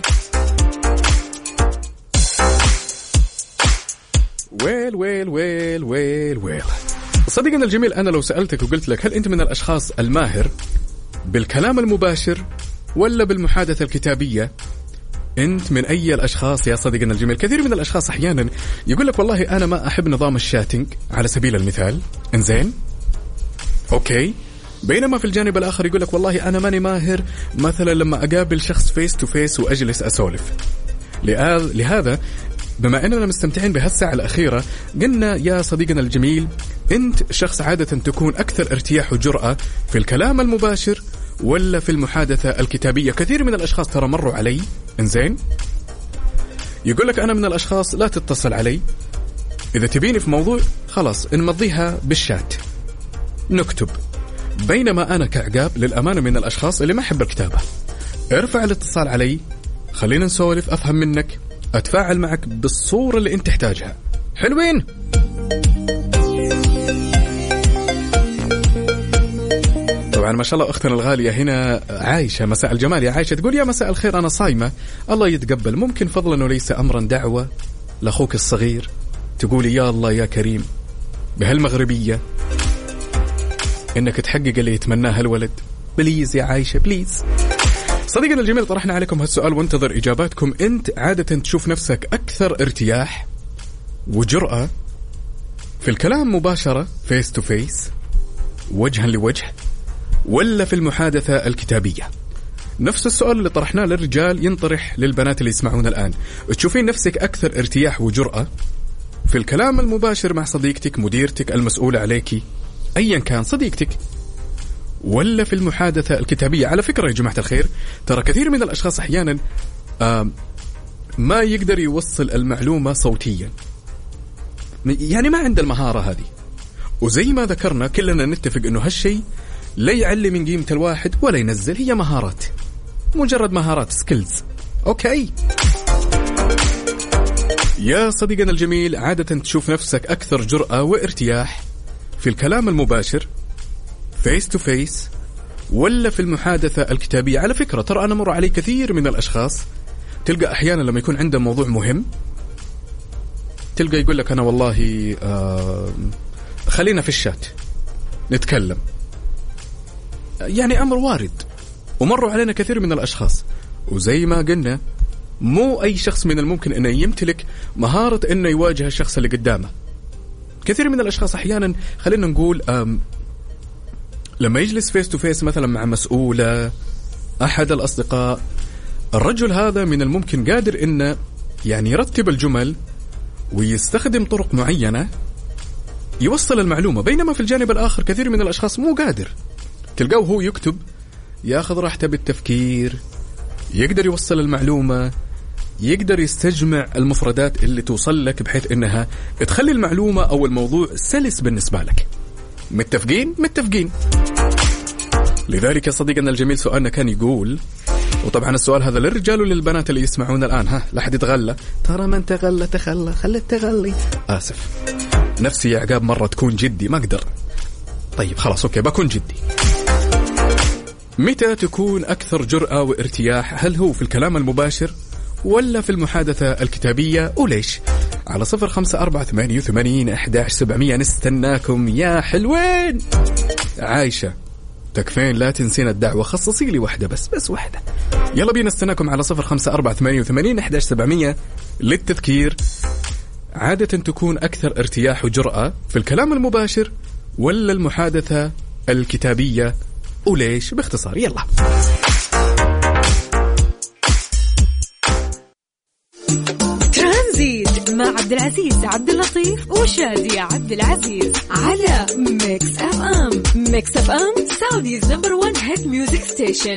ويل ويل ويل ويل ويل صديقنا الجميل، أنا لو سألتك وقلت لك هل أنت من الأشخاص الماهر بالكلام المباشر ولا بالمحادثة الكتابية؟ أنت من أي الأشخاص يا صديقنا الجميل؟ كثير من الأشخاص أحيانا يقول لك والله أنا ما أحب نظام الشاتنج على سبيل المثال. إنزين أوكي، بينما في الجانب الآخر يقول لك والله أنا ماني ماهر مثلا لما أقابل شخص فيس تو فيس وأجلس أسولف. لهذا بما أننا مستمتعين بهالساعة الأخيرة قلنا يا صديقنا الجميل أنت شخص عادة تكون أكثر ارتياح وجرأة في الكلام المباشر ولا في المحادثة الكتابية؟ كثير من الأشخاص ترى مروا علي إنزين يقول لك أنا من الأشخاص لا تتصل علي، إذا تبيني في موضوع خلاص نمضيها بالشات نكتب. بينما أنا كعقاب للأمانة من الأشخاص اللي ما أحب الكتابة. ارفع الاتصال علي، خلينا نسولف، أفهم منك، أتفاعل معك بالصورة اللي أنت تحتاجها. حلوين؟ طبعا ما شاء الله أختنا الغالية هنا عايشة، مساء الجمال يا عايشة، تقول يا مساء الخير أنا صايمة الله يتقبل، ممكن فضلا وليس أمرا دعوة لأخوك الصغير تقولي يا الله يا كريم بهالمغربية إنك تحقق اللي يتمناه الولد. بليز يا عايشة بليز. صديقنا الجميل طرحنا عليكم هالسؤال وانتظر إجاباتكم. أنت عادة تشوف نفسك أكثر ارتياح وجرأة في الكلام مباشرة فيس تو فيس وجها لوجه ولا في المحادثة الكتابية؟ نفس السؤال اللي طرحناه للرجال ينطرح للبنات اللي يسمعون الآن. تشوفين نفسك أكثر ارتياح وجرأة في الكلام المباشر مع صديقتك، مديرتك، المسؤولة عليك، أيا كان صديقتك، ولا في المحادثة الكتابية؟ على فكرة يا جماعة الخير ترى كثير من الأشخاص أحيانا ما يقدر يوصل المعلومة صوتيا، يعني ما عنده المهارة هذه. وزي ما ذكرنا كلنا نتفق أنه هالشيء لا يعلي من قيمة الواحد ولا ينزل، هي مهارات، مجرد مهارات، سكيلز. أوكي يا صديقنا الجميل، عادة تشوف نفسك أكثر جرأة وارتياح في الكلام المباشر فيس تو فيس ولا في المحادثة الكتابية؟ على فكرة ترى أنا مر علي كثير من الأشخاص تلقى أحيانا لما يكون عنده موضوع مهم تلقى يقول لك أنا والله آه خلينا في الشات نتكلم، يعني أمر وارد ومروا علينا كثير من الأشخاص. وزي ما قلنا مو أي شخص من الممكن أنه يمتلك مهارة أنه يواجه الشخص اللي قدامه. كثير من الأشخاص أحيانا خلينا نقول لما يجلس فيس تو فيس مثلا مع مسؤولة، أحد الأصدقاء، الرجل هذا من الممكن قادر أنه يعني يرتب الجمل ويستخدم طرق معينة يوصل المعلومة، بينما في الجانب الآخر كثير من الأشخاص مو قادر. تلقاه هو يكتب، ياخذ راحته بالتفكير، يقدر يوصل المعلومة، يقدر يستجمع المفردات اللي توصل لك بحيث إنها تخلي المعلومة أو الموضوع سلس بالنسبة لك. متفقين؟ متفقين. لذلك يا صديقنا الجميل سؤالنا كان يقول، وطبعا السؤال هذا للرجال وللبنات اللي يسمعون الآن، ها لا حد يتغلى، ترى من تغلى تخلى خلت تغلي. آسف نفسي يا عقاب مرة تكون جدي ما أقدر. طيب خلاص أوكي بكون جدي. متى تكون أكثر جرأة وارتياح؟ هل هو في الكلام المباشر ولا في المحادثة الكتابية؟ وليش؟ على صفر خمسة أربعة ثمانية وثمانين أحد عشر سبعمية نستناكم يا حلوين. عايشة تكفين لا تنسين الدعوة، خصصي لي واحدة بس بس واحدة. يلا بينا نستناكم على صفر خمسة أربعة ثمانية وثمانين أحد عشر سبعمية للتذكير. عادة تكون أكثر ارتياح وجرأة في الكلام المباشر ولا المحادثة الكتابية؟ وليش؟ باختصار يلا. ترانزيت مع عبد العزيز عبد اللطيف وشادية عبد العزيز على ميكس اف ام. ميكس اف ام سعوديز نمبر وان هيت ميوزك ستيشن.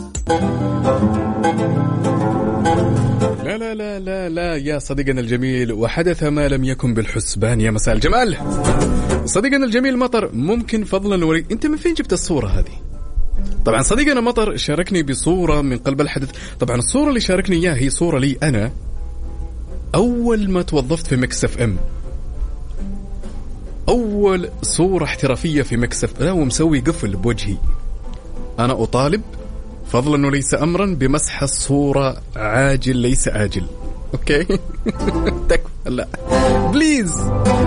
لا لا لا لا لا يا صديقنا الجميل، وحدث ما لم يكن بالحسبان. يا مساء الجمال صديقنا الجميل مطر، ممكن فضلا وري انت من فين جبت الصورة هذه؟ طبعا صديقنا مطر شاركني بصورة من قلب الحدث. طبعا الصورة اللي شاركني اياها هي صورة لي انا اول ما توظفت في ميكس اف ام، اول صورة احترافية في ميكس اف ام، ومسوي قفل بوجهي أنا أطالب فضلا وليس أمرا بمسح الصورة عاجل ليس آجل. أوكي تكفى لا بليز.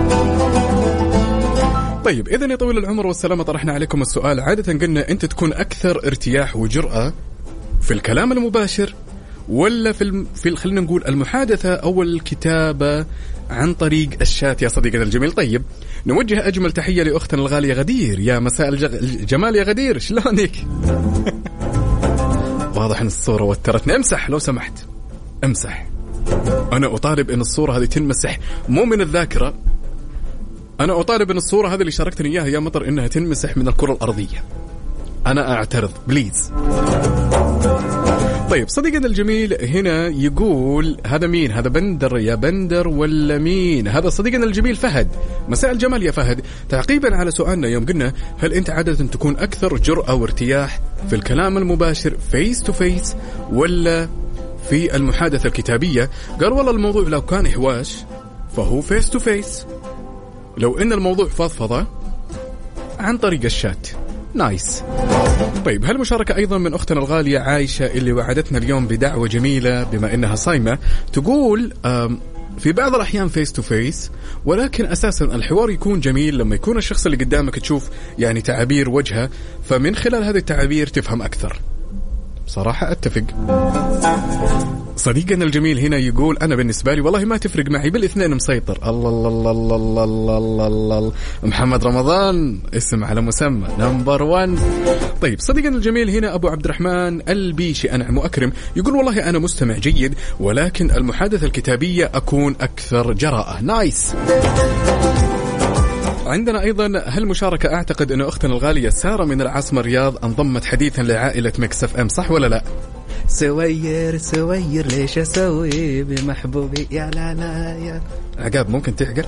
طيب إذا يا طويل العمر والسلامة طرحنا عليكم السؤال. عادة قلنا أنت تكون أكثر ارتياح وجرأة في الكلام المباشر ولا في الم... في خلينا نقول المحادثة أو الكتابة عن طريق الشات يا صديقنا الجميل؟ طيب نوجه أجمل تحية لأختنا الغالية غدير. يا مساء الجغ... الجمال يا غدير، شلونك؟ واضح أن الصورة وترتني. امسح لو سمحت امسح. أنا أطالب أن الصورة هذه تنمسح مو من الذاكرة. أنا أطالب أن الصورة هذه اللي شاركتني إياها يا مطر إنها تنمسح من الكرة الأرضية. أنا أعترض بليز. طيب صديقنا الجميل هنا يقول هذا مين؟ هذا بندر يا بندر ولا مين؟ هذا صديقنا الجميل فهد. مساء الجمال يا فهد. تعقيبا على سؤالنا يوم قلنا هل أنت عادة تكون أكثر جرأة وارتياح في الكلام المباشر فيس تو فيس ولا في المحادثة الكتابية؟ قال والله الموضوع لو كان حواش فهو فيس تو فيس، لو إن الموضوع فضفضة عن طريق الشات. نايس. طيب هالمشاركة أيضا من أختنا الغالية عايشة اللي وعدتنا اليوم بدعوة جميلة بما إنها صايمة. تقول في بعض الأحيان فيس تو فيس، ولكن أساسا الحوار يكون جميل لما يكون الشخص اللي قدامك تشوف يعني تعابير وجهه، فمن خلال هذه التعابير تفهم أكثر. صراحة أتفق. صديقنا الجميل هنا يقول أنا بالنسبة لي والله ما تفرق معي، بالاثنين مسيطر. الله الله الله الله الله الله الله, الله. محمد رمضان اسم على مسمى نمبر وان. طيب صديقنا الجميل هنا أبو عبد الرحمن البيشي أنعم وأكرم يقول والله أنا مستمع جيد ولكن المحادثة الكتابية أكون أكثر جراءة. نايس. عندنا أيضا هالمشاركة أعتقد أن أختنا الغالية سارة من العاصمة الرياض انضمت حديثا لعائلة ميكس اف ام، صح ولا لا؟ سوير سوير ليش أسوي بمحبوبي يا لا لا يا عقاب ممكن تحقر.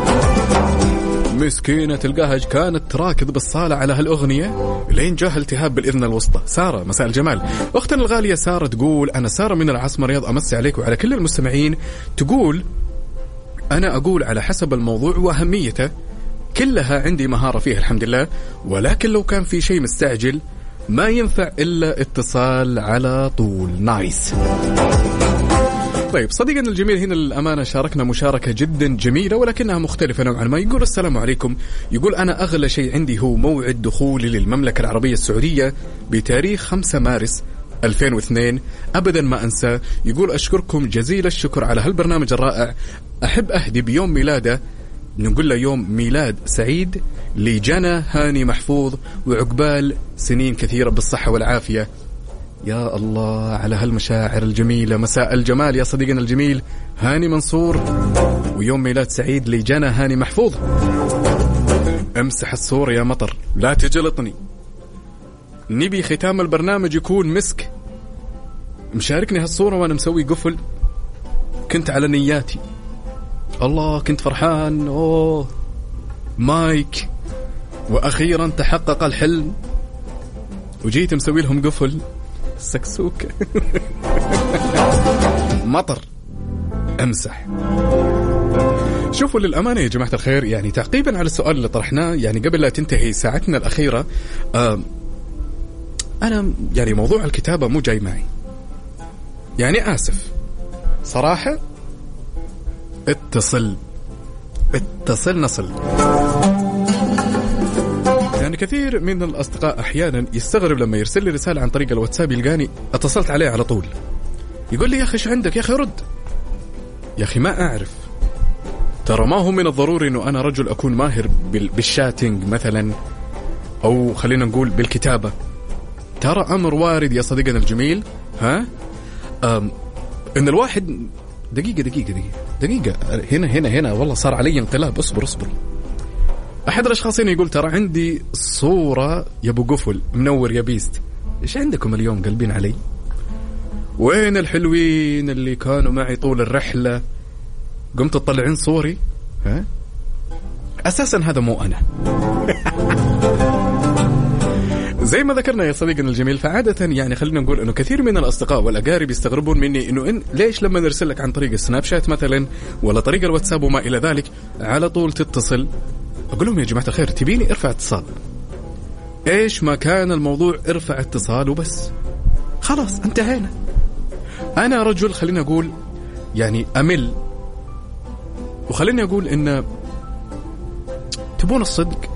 مسكينة تلقاها كانت تراكض بالصالة على هالأغنية لين جاه التهاب بالإذن الوسطى. سارة مساء الجمال. أختنا الغالية سارة تقول أنا سارة من العاصمة الرياض أمسي عليك وعلى كل المستمعين. تقول أنا أقول على حسب الموضوع وأهميته كلها عندي مهارة فيها الحمد لله، ولكن لو كان في شيء مستعجل ما ينفع إلا اتصال على طول. نايس. طيب صديقنا الجميل هنا للأمانة شاركنا مشاركة جدا جميلة ولكنها مختلفة نوعا ما. يقول السلام عليكم، يقول أنا أغلى شيء عندي هو موعد دخولي للمملكة العربية السعودية بتاريخ خمسة مارس ألفين واثنين، أبدا ما أنسى. يقول أشكركم جزيل الشكر على هالبرنامج الرائع. أحب أهدي بيوم ميلاده نقول له يوم ميلاد سعيد لجنى هاني محفوظ وعقبال سنين كثيرة بالصحة والعافية. يا الله على هالمشاعر الجميلة. مساء الجمال يا صديقنا الجميل هاني منصور، ويوم ميلاد سعيد لجنى هاني محفوظ. امسح الصورة يا مطر لا تجلطني. نبي ختام البرنامج يكون مسك. مشاركني هالصورة وانا مسوي قفل، كنت على نياتي. الله كنت فرحان. أوه مايك، وأخيرا تحقق الحلم وجيت مسوي لهم قفل سكسوكة. مطر امسح. شوفوا للأمانة يا جماعة الخير، يعني تعقيبا على السؤال اللي طرحناه يعني قبل لا تنتهي ساعتنا الأخيرة، آه أنا يعني موضوع الكتابة مو جاي معي، يعني آسف صراحة. اتصل اتصل نصل. يعني كثير من الأصدقاء أحيانا يستغرب لما يرسل لي رسالة عن طريق الواتساب يلقاني اتصلت عليه على طول، يقول لي يا أخي إيش عندك يا أخي رد. يا أخي ما أعرف، ترى ما هو من الضروري أنه أنا رجل أكون ماهر بالشاتنج مثلا، أو خلينا نقول بالكتابة. ترى أمر وارد يا صديقنا الجميل ها أم إن الواحد دقيقة دقيقة دقيقة دقيقة هنا هنا هنا والله صار علي انقلاب. اصبر اصبر. أحد الأشخاص هنا يقول ترى عندي صورة يا أبو قفل منور يا بيست. إيش عندكم اليوم قلبين علي؟ وين الحلوين اللي كانوا معي طول الرحلة؟ قمت تطلعين صوري ها؟ أساسا هذا مو أنا. زي ما ذكرنا يا صديقنا الجميل، فعادة يعني خلينا نقول إنه كثير من الأصدقاء والأقارب يستغربون مني إنه إن ليش لما نرسل لك عن طريق السناب شات مثلا ولا طريق الواتساب وما إلى ذلك على طول تتصل. أقول لهم يا جماعة الخير تبيني ارفع اتصال، إيش ما كان الموضوع ارفع اتصال وبس، خلاص انتهينا. أنا رجل خليني أقول يعني أمل، وخليني أقول إن تبون الصدق،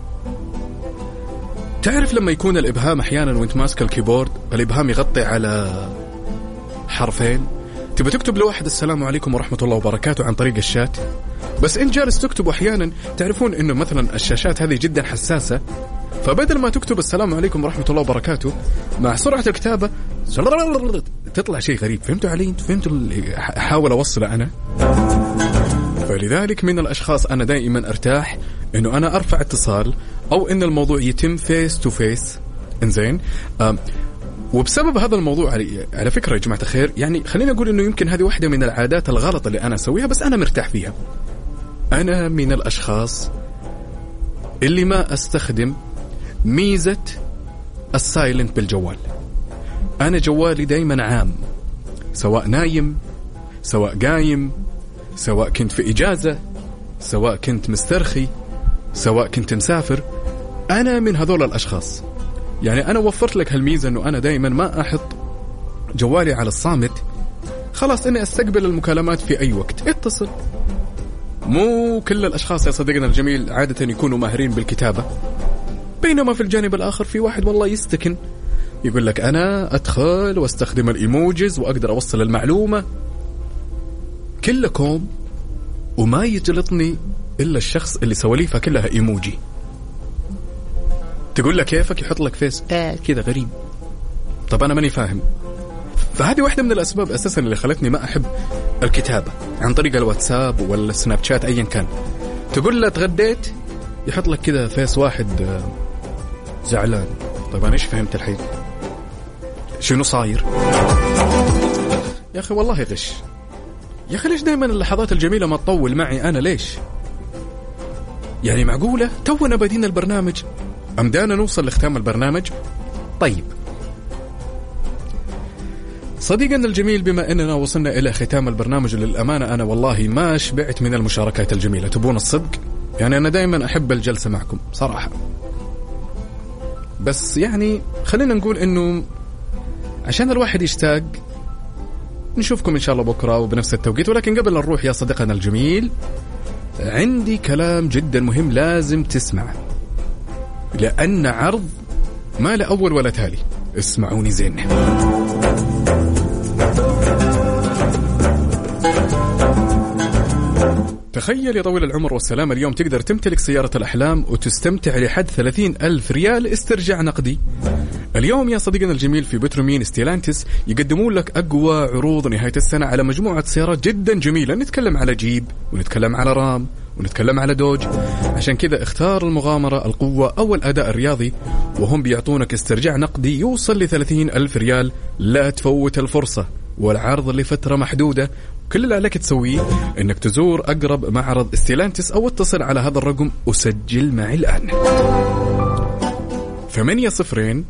تعرف لما يكون الإبهام أحيانا وانت ماسك الكيبورد الإبهام يغطي على حرفين، تبى تكتب لواحد السلام عليكم ورحمة الله وبركاته عن طريق الشات، بس انت جالس تكتب أحيانا تعرفون إنه مثلا الشاشات هذه جدا حساسة، فبدل ما تكتب السلام عليكم ورحمة الله وبركاته مع سرعة الكتابة تطلع شيء غريب. فهمتوا علي؟ فهمتوا اللي أحاول أوصله أنا؟ فلذلك من الأشخاص أنا دائما أرتاح إنه أنا أرفع اتصال أو إن الموضوع يتم فيس تو فيس. إنزين، وبسبب هذا الموضوع على, على فكرة يا جماعة الخير، يعني خلينا أقول إنه يمكن هذه واحدة من العادات الغلط اللي أنا أسويها، بس أنا مرتاح فيها. أنا من الأشخاص اللي ما أستخدم ميزة السايلنت بالجوال. أنا جوالي دايما عام، سواء نايم، سواء قايم، سواء كنت في إجازة، سواء كنت مسترخي، سواء كنت مسافر. أنا من هذول الأشخاص، يعني أنا وفرت لك هالميزة أنه أنا دايما ما أحط جوالي على الصامت، خلاص أني أستقبل المكالمات في أي وقت اتصل. مو كل الأشخاص يا صديقنا الجميل عادة يكونوا ماهرين بالكتابة، بينما في الجانب الآخر في واحد والله يستكن يقول لك أنا أدخل واستخدم الإيموجيز وأقدر أوصل المعلومة. كلكم وما يجلطني إلا الشخص اللي سواليفها كلها إيموجي. تقول لك كيفك يحط لك فيس آه كذا غريب. طب أنا ماني فاهم. فهذه واحدة من الأسباب أساسا اللي خلتني ما أحب الكتابة عن طريق الواتساب ولا السناب شات أيا كان. تقول له تغديت يحط لك كذا فيس واحد زعلان. طيب أنا إيش فهمت الحين؟ شنو صاير؟ يا أخي والله غش. يا أخي ليش دايما اللحظات الجميلة ما تطول معي أنا؟ ليش؟ يعني معقولة تونا بادين البرنامج أمدانا نوصل لختام البرنامج؟ طيب صديقنا الجميل، بما أننا وصلنا إلى ختام البرنامج، للأمانة أنا والله ما شبعت من المشاركات الجميلة. تبون الصدق؟ يعني أنا دايما أحب الجلسة معكم صراحة، بس يعني خلينا نقول أنه عشان الواحد يشتاق نشوفكم إن شاء الله بكرة وبنفس التوقيت. ولكن قبل نروح يا صديقنا الجميل عندي كلام جدا مهم لازم تسمع، لأن عرض ما له أول ولا تالي. اسمعوني زين. تخيل يا طويل العمر والسلام، اليوم تقدر تمتلك سيارة الأحلام وتستمتع لحد ثلاثين ألف ريال استرجاع نقدي. اليوم يا صديقنا الجميل في بترومين ستيلانتس يقدمون لك أقوى عروض نهاية السنة على مجموعة سيارات جدا جميلة. نتكلم على جيب، ونتكلم على رام، ونتكلم على دوج. عشان كذا اختار المغامرة، القوة أو الأداء الرياضي، وهم بيعطونك استرجاع نقدي يوصل لثلاثين ألف ريال. لا تفوت الفرصة، والعرض لفترة محدودة. كل اللي عليك تسويه انك تزور اقرب معرض ستيلانتس او اتصل على هذا الرقم وسجل معي الان. ثمانية صفرين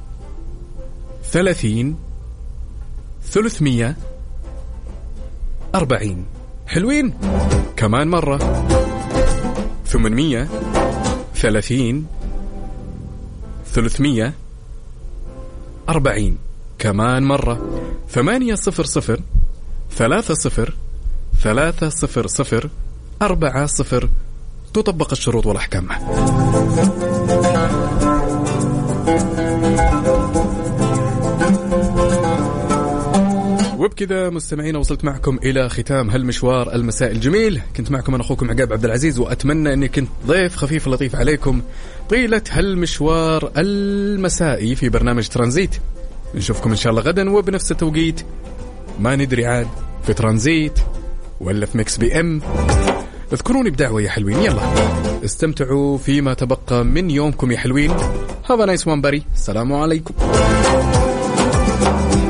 ثلاثين ثلاثمية أربعين. حلوين؟ كمان مرة ثمانمية ثلاثين ثلاثمية أربعين. كمان مرة ثمانية صفر صفر ثلاثة صفر ثلاثة صفر صفر أربعة صفر. تطبق الشروط والأحكام. وبكذا مستمعين وصلت معكم إلى ختام هالمشوار المساء الجميل. كنت معكم أنا أخوكم عقاب عبد العزيز، وأتمنى أني كنت ضيف خفيف لطيف عليكم طيلة هالمشوار المسائي في برنامج ترانزيت. نشوفكم إن شاء الله غدا وبنفس التوقيت. ما ندري عاد في ترانزيت ولا في ميكس بي ام. اذكروني بدعوة يا حلوين. يلا استمتعوا فيما تبقى من يومكم يا حلوين. Have a nice one buddy. السلام عليكم.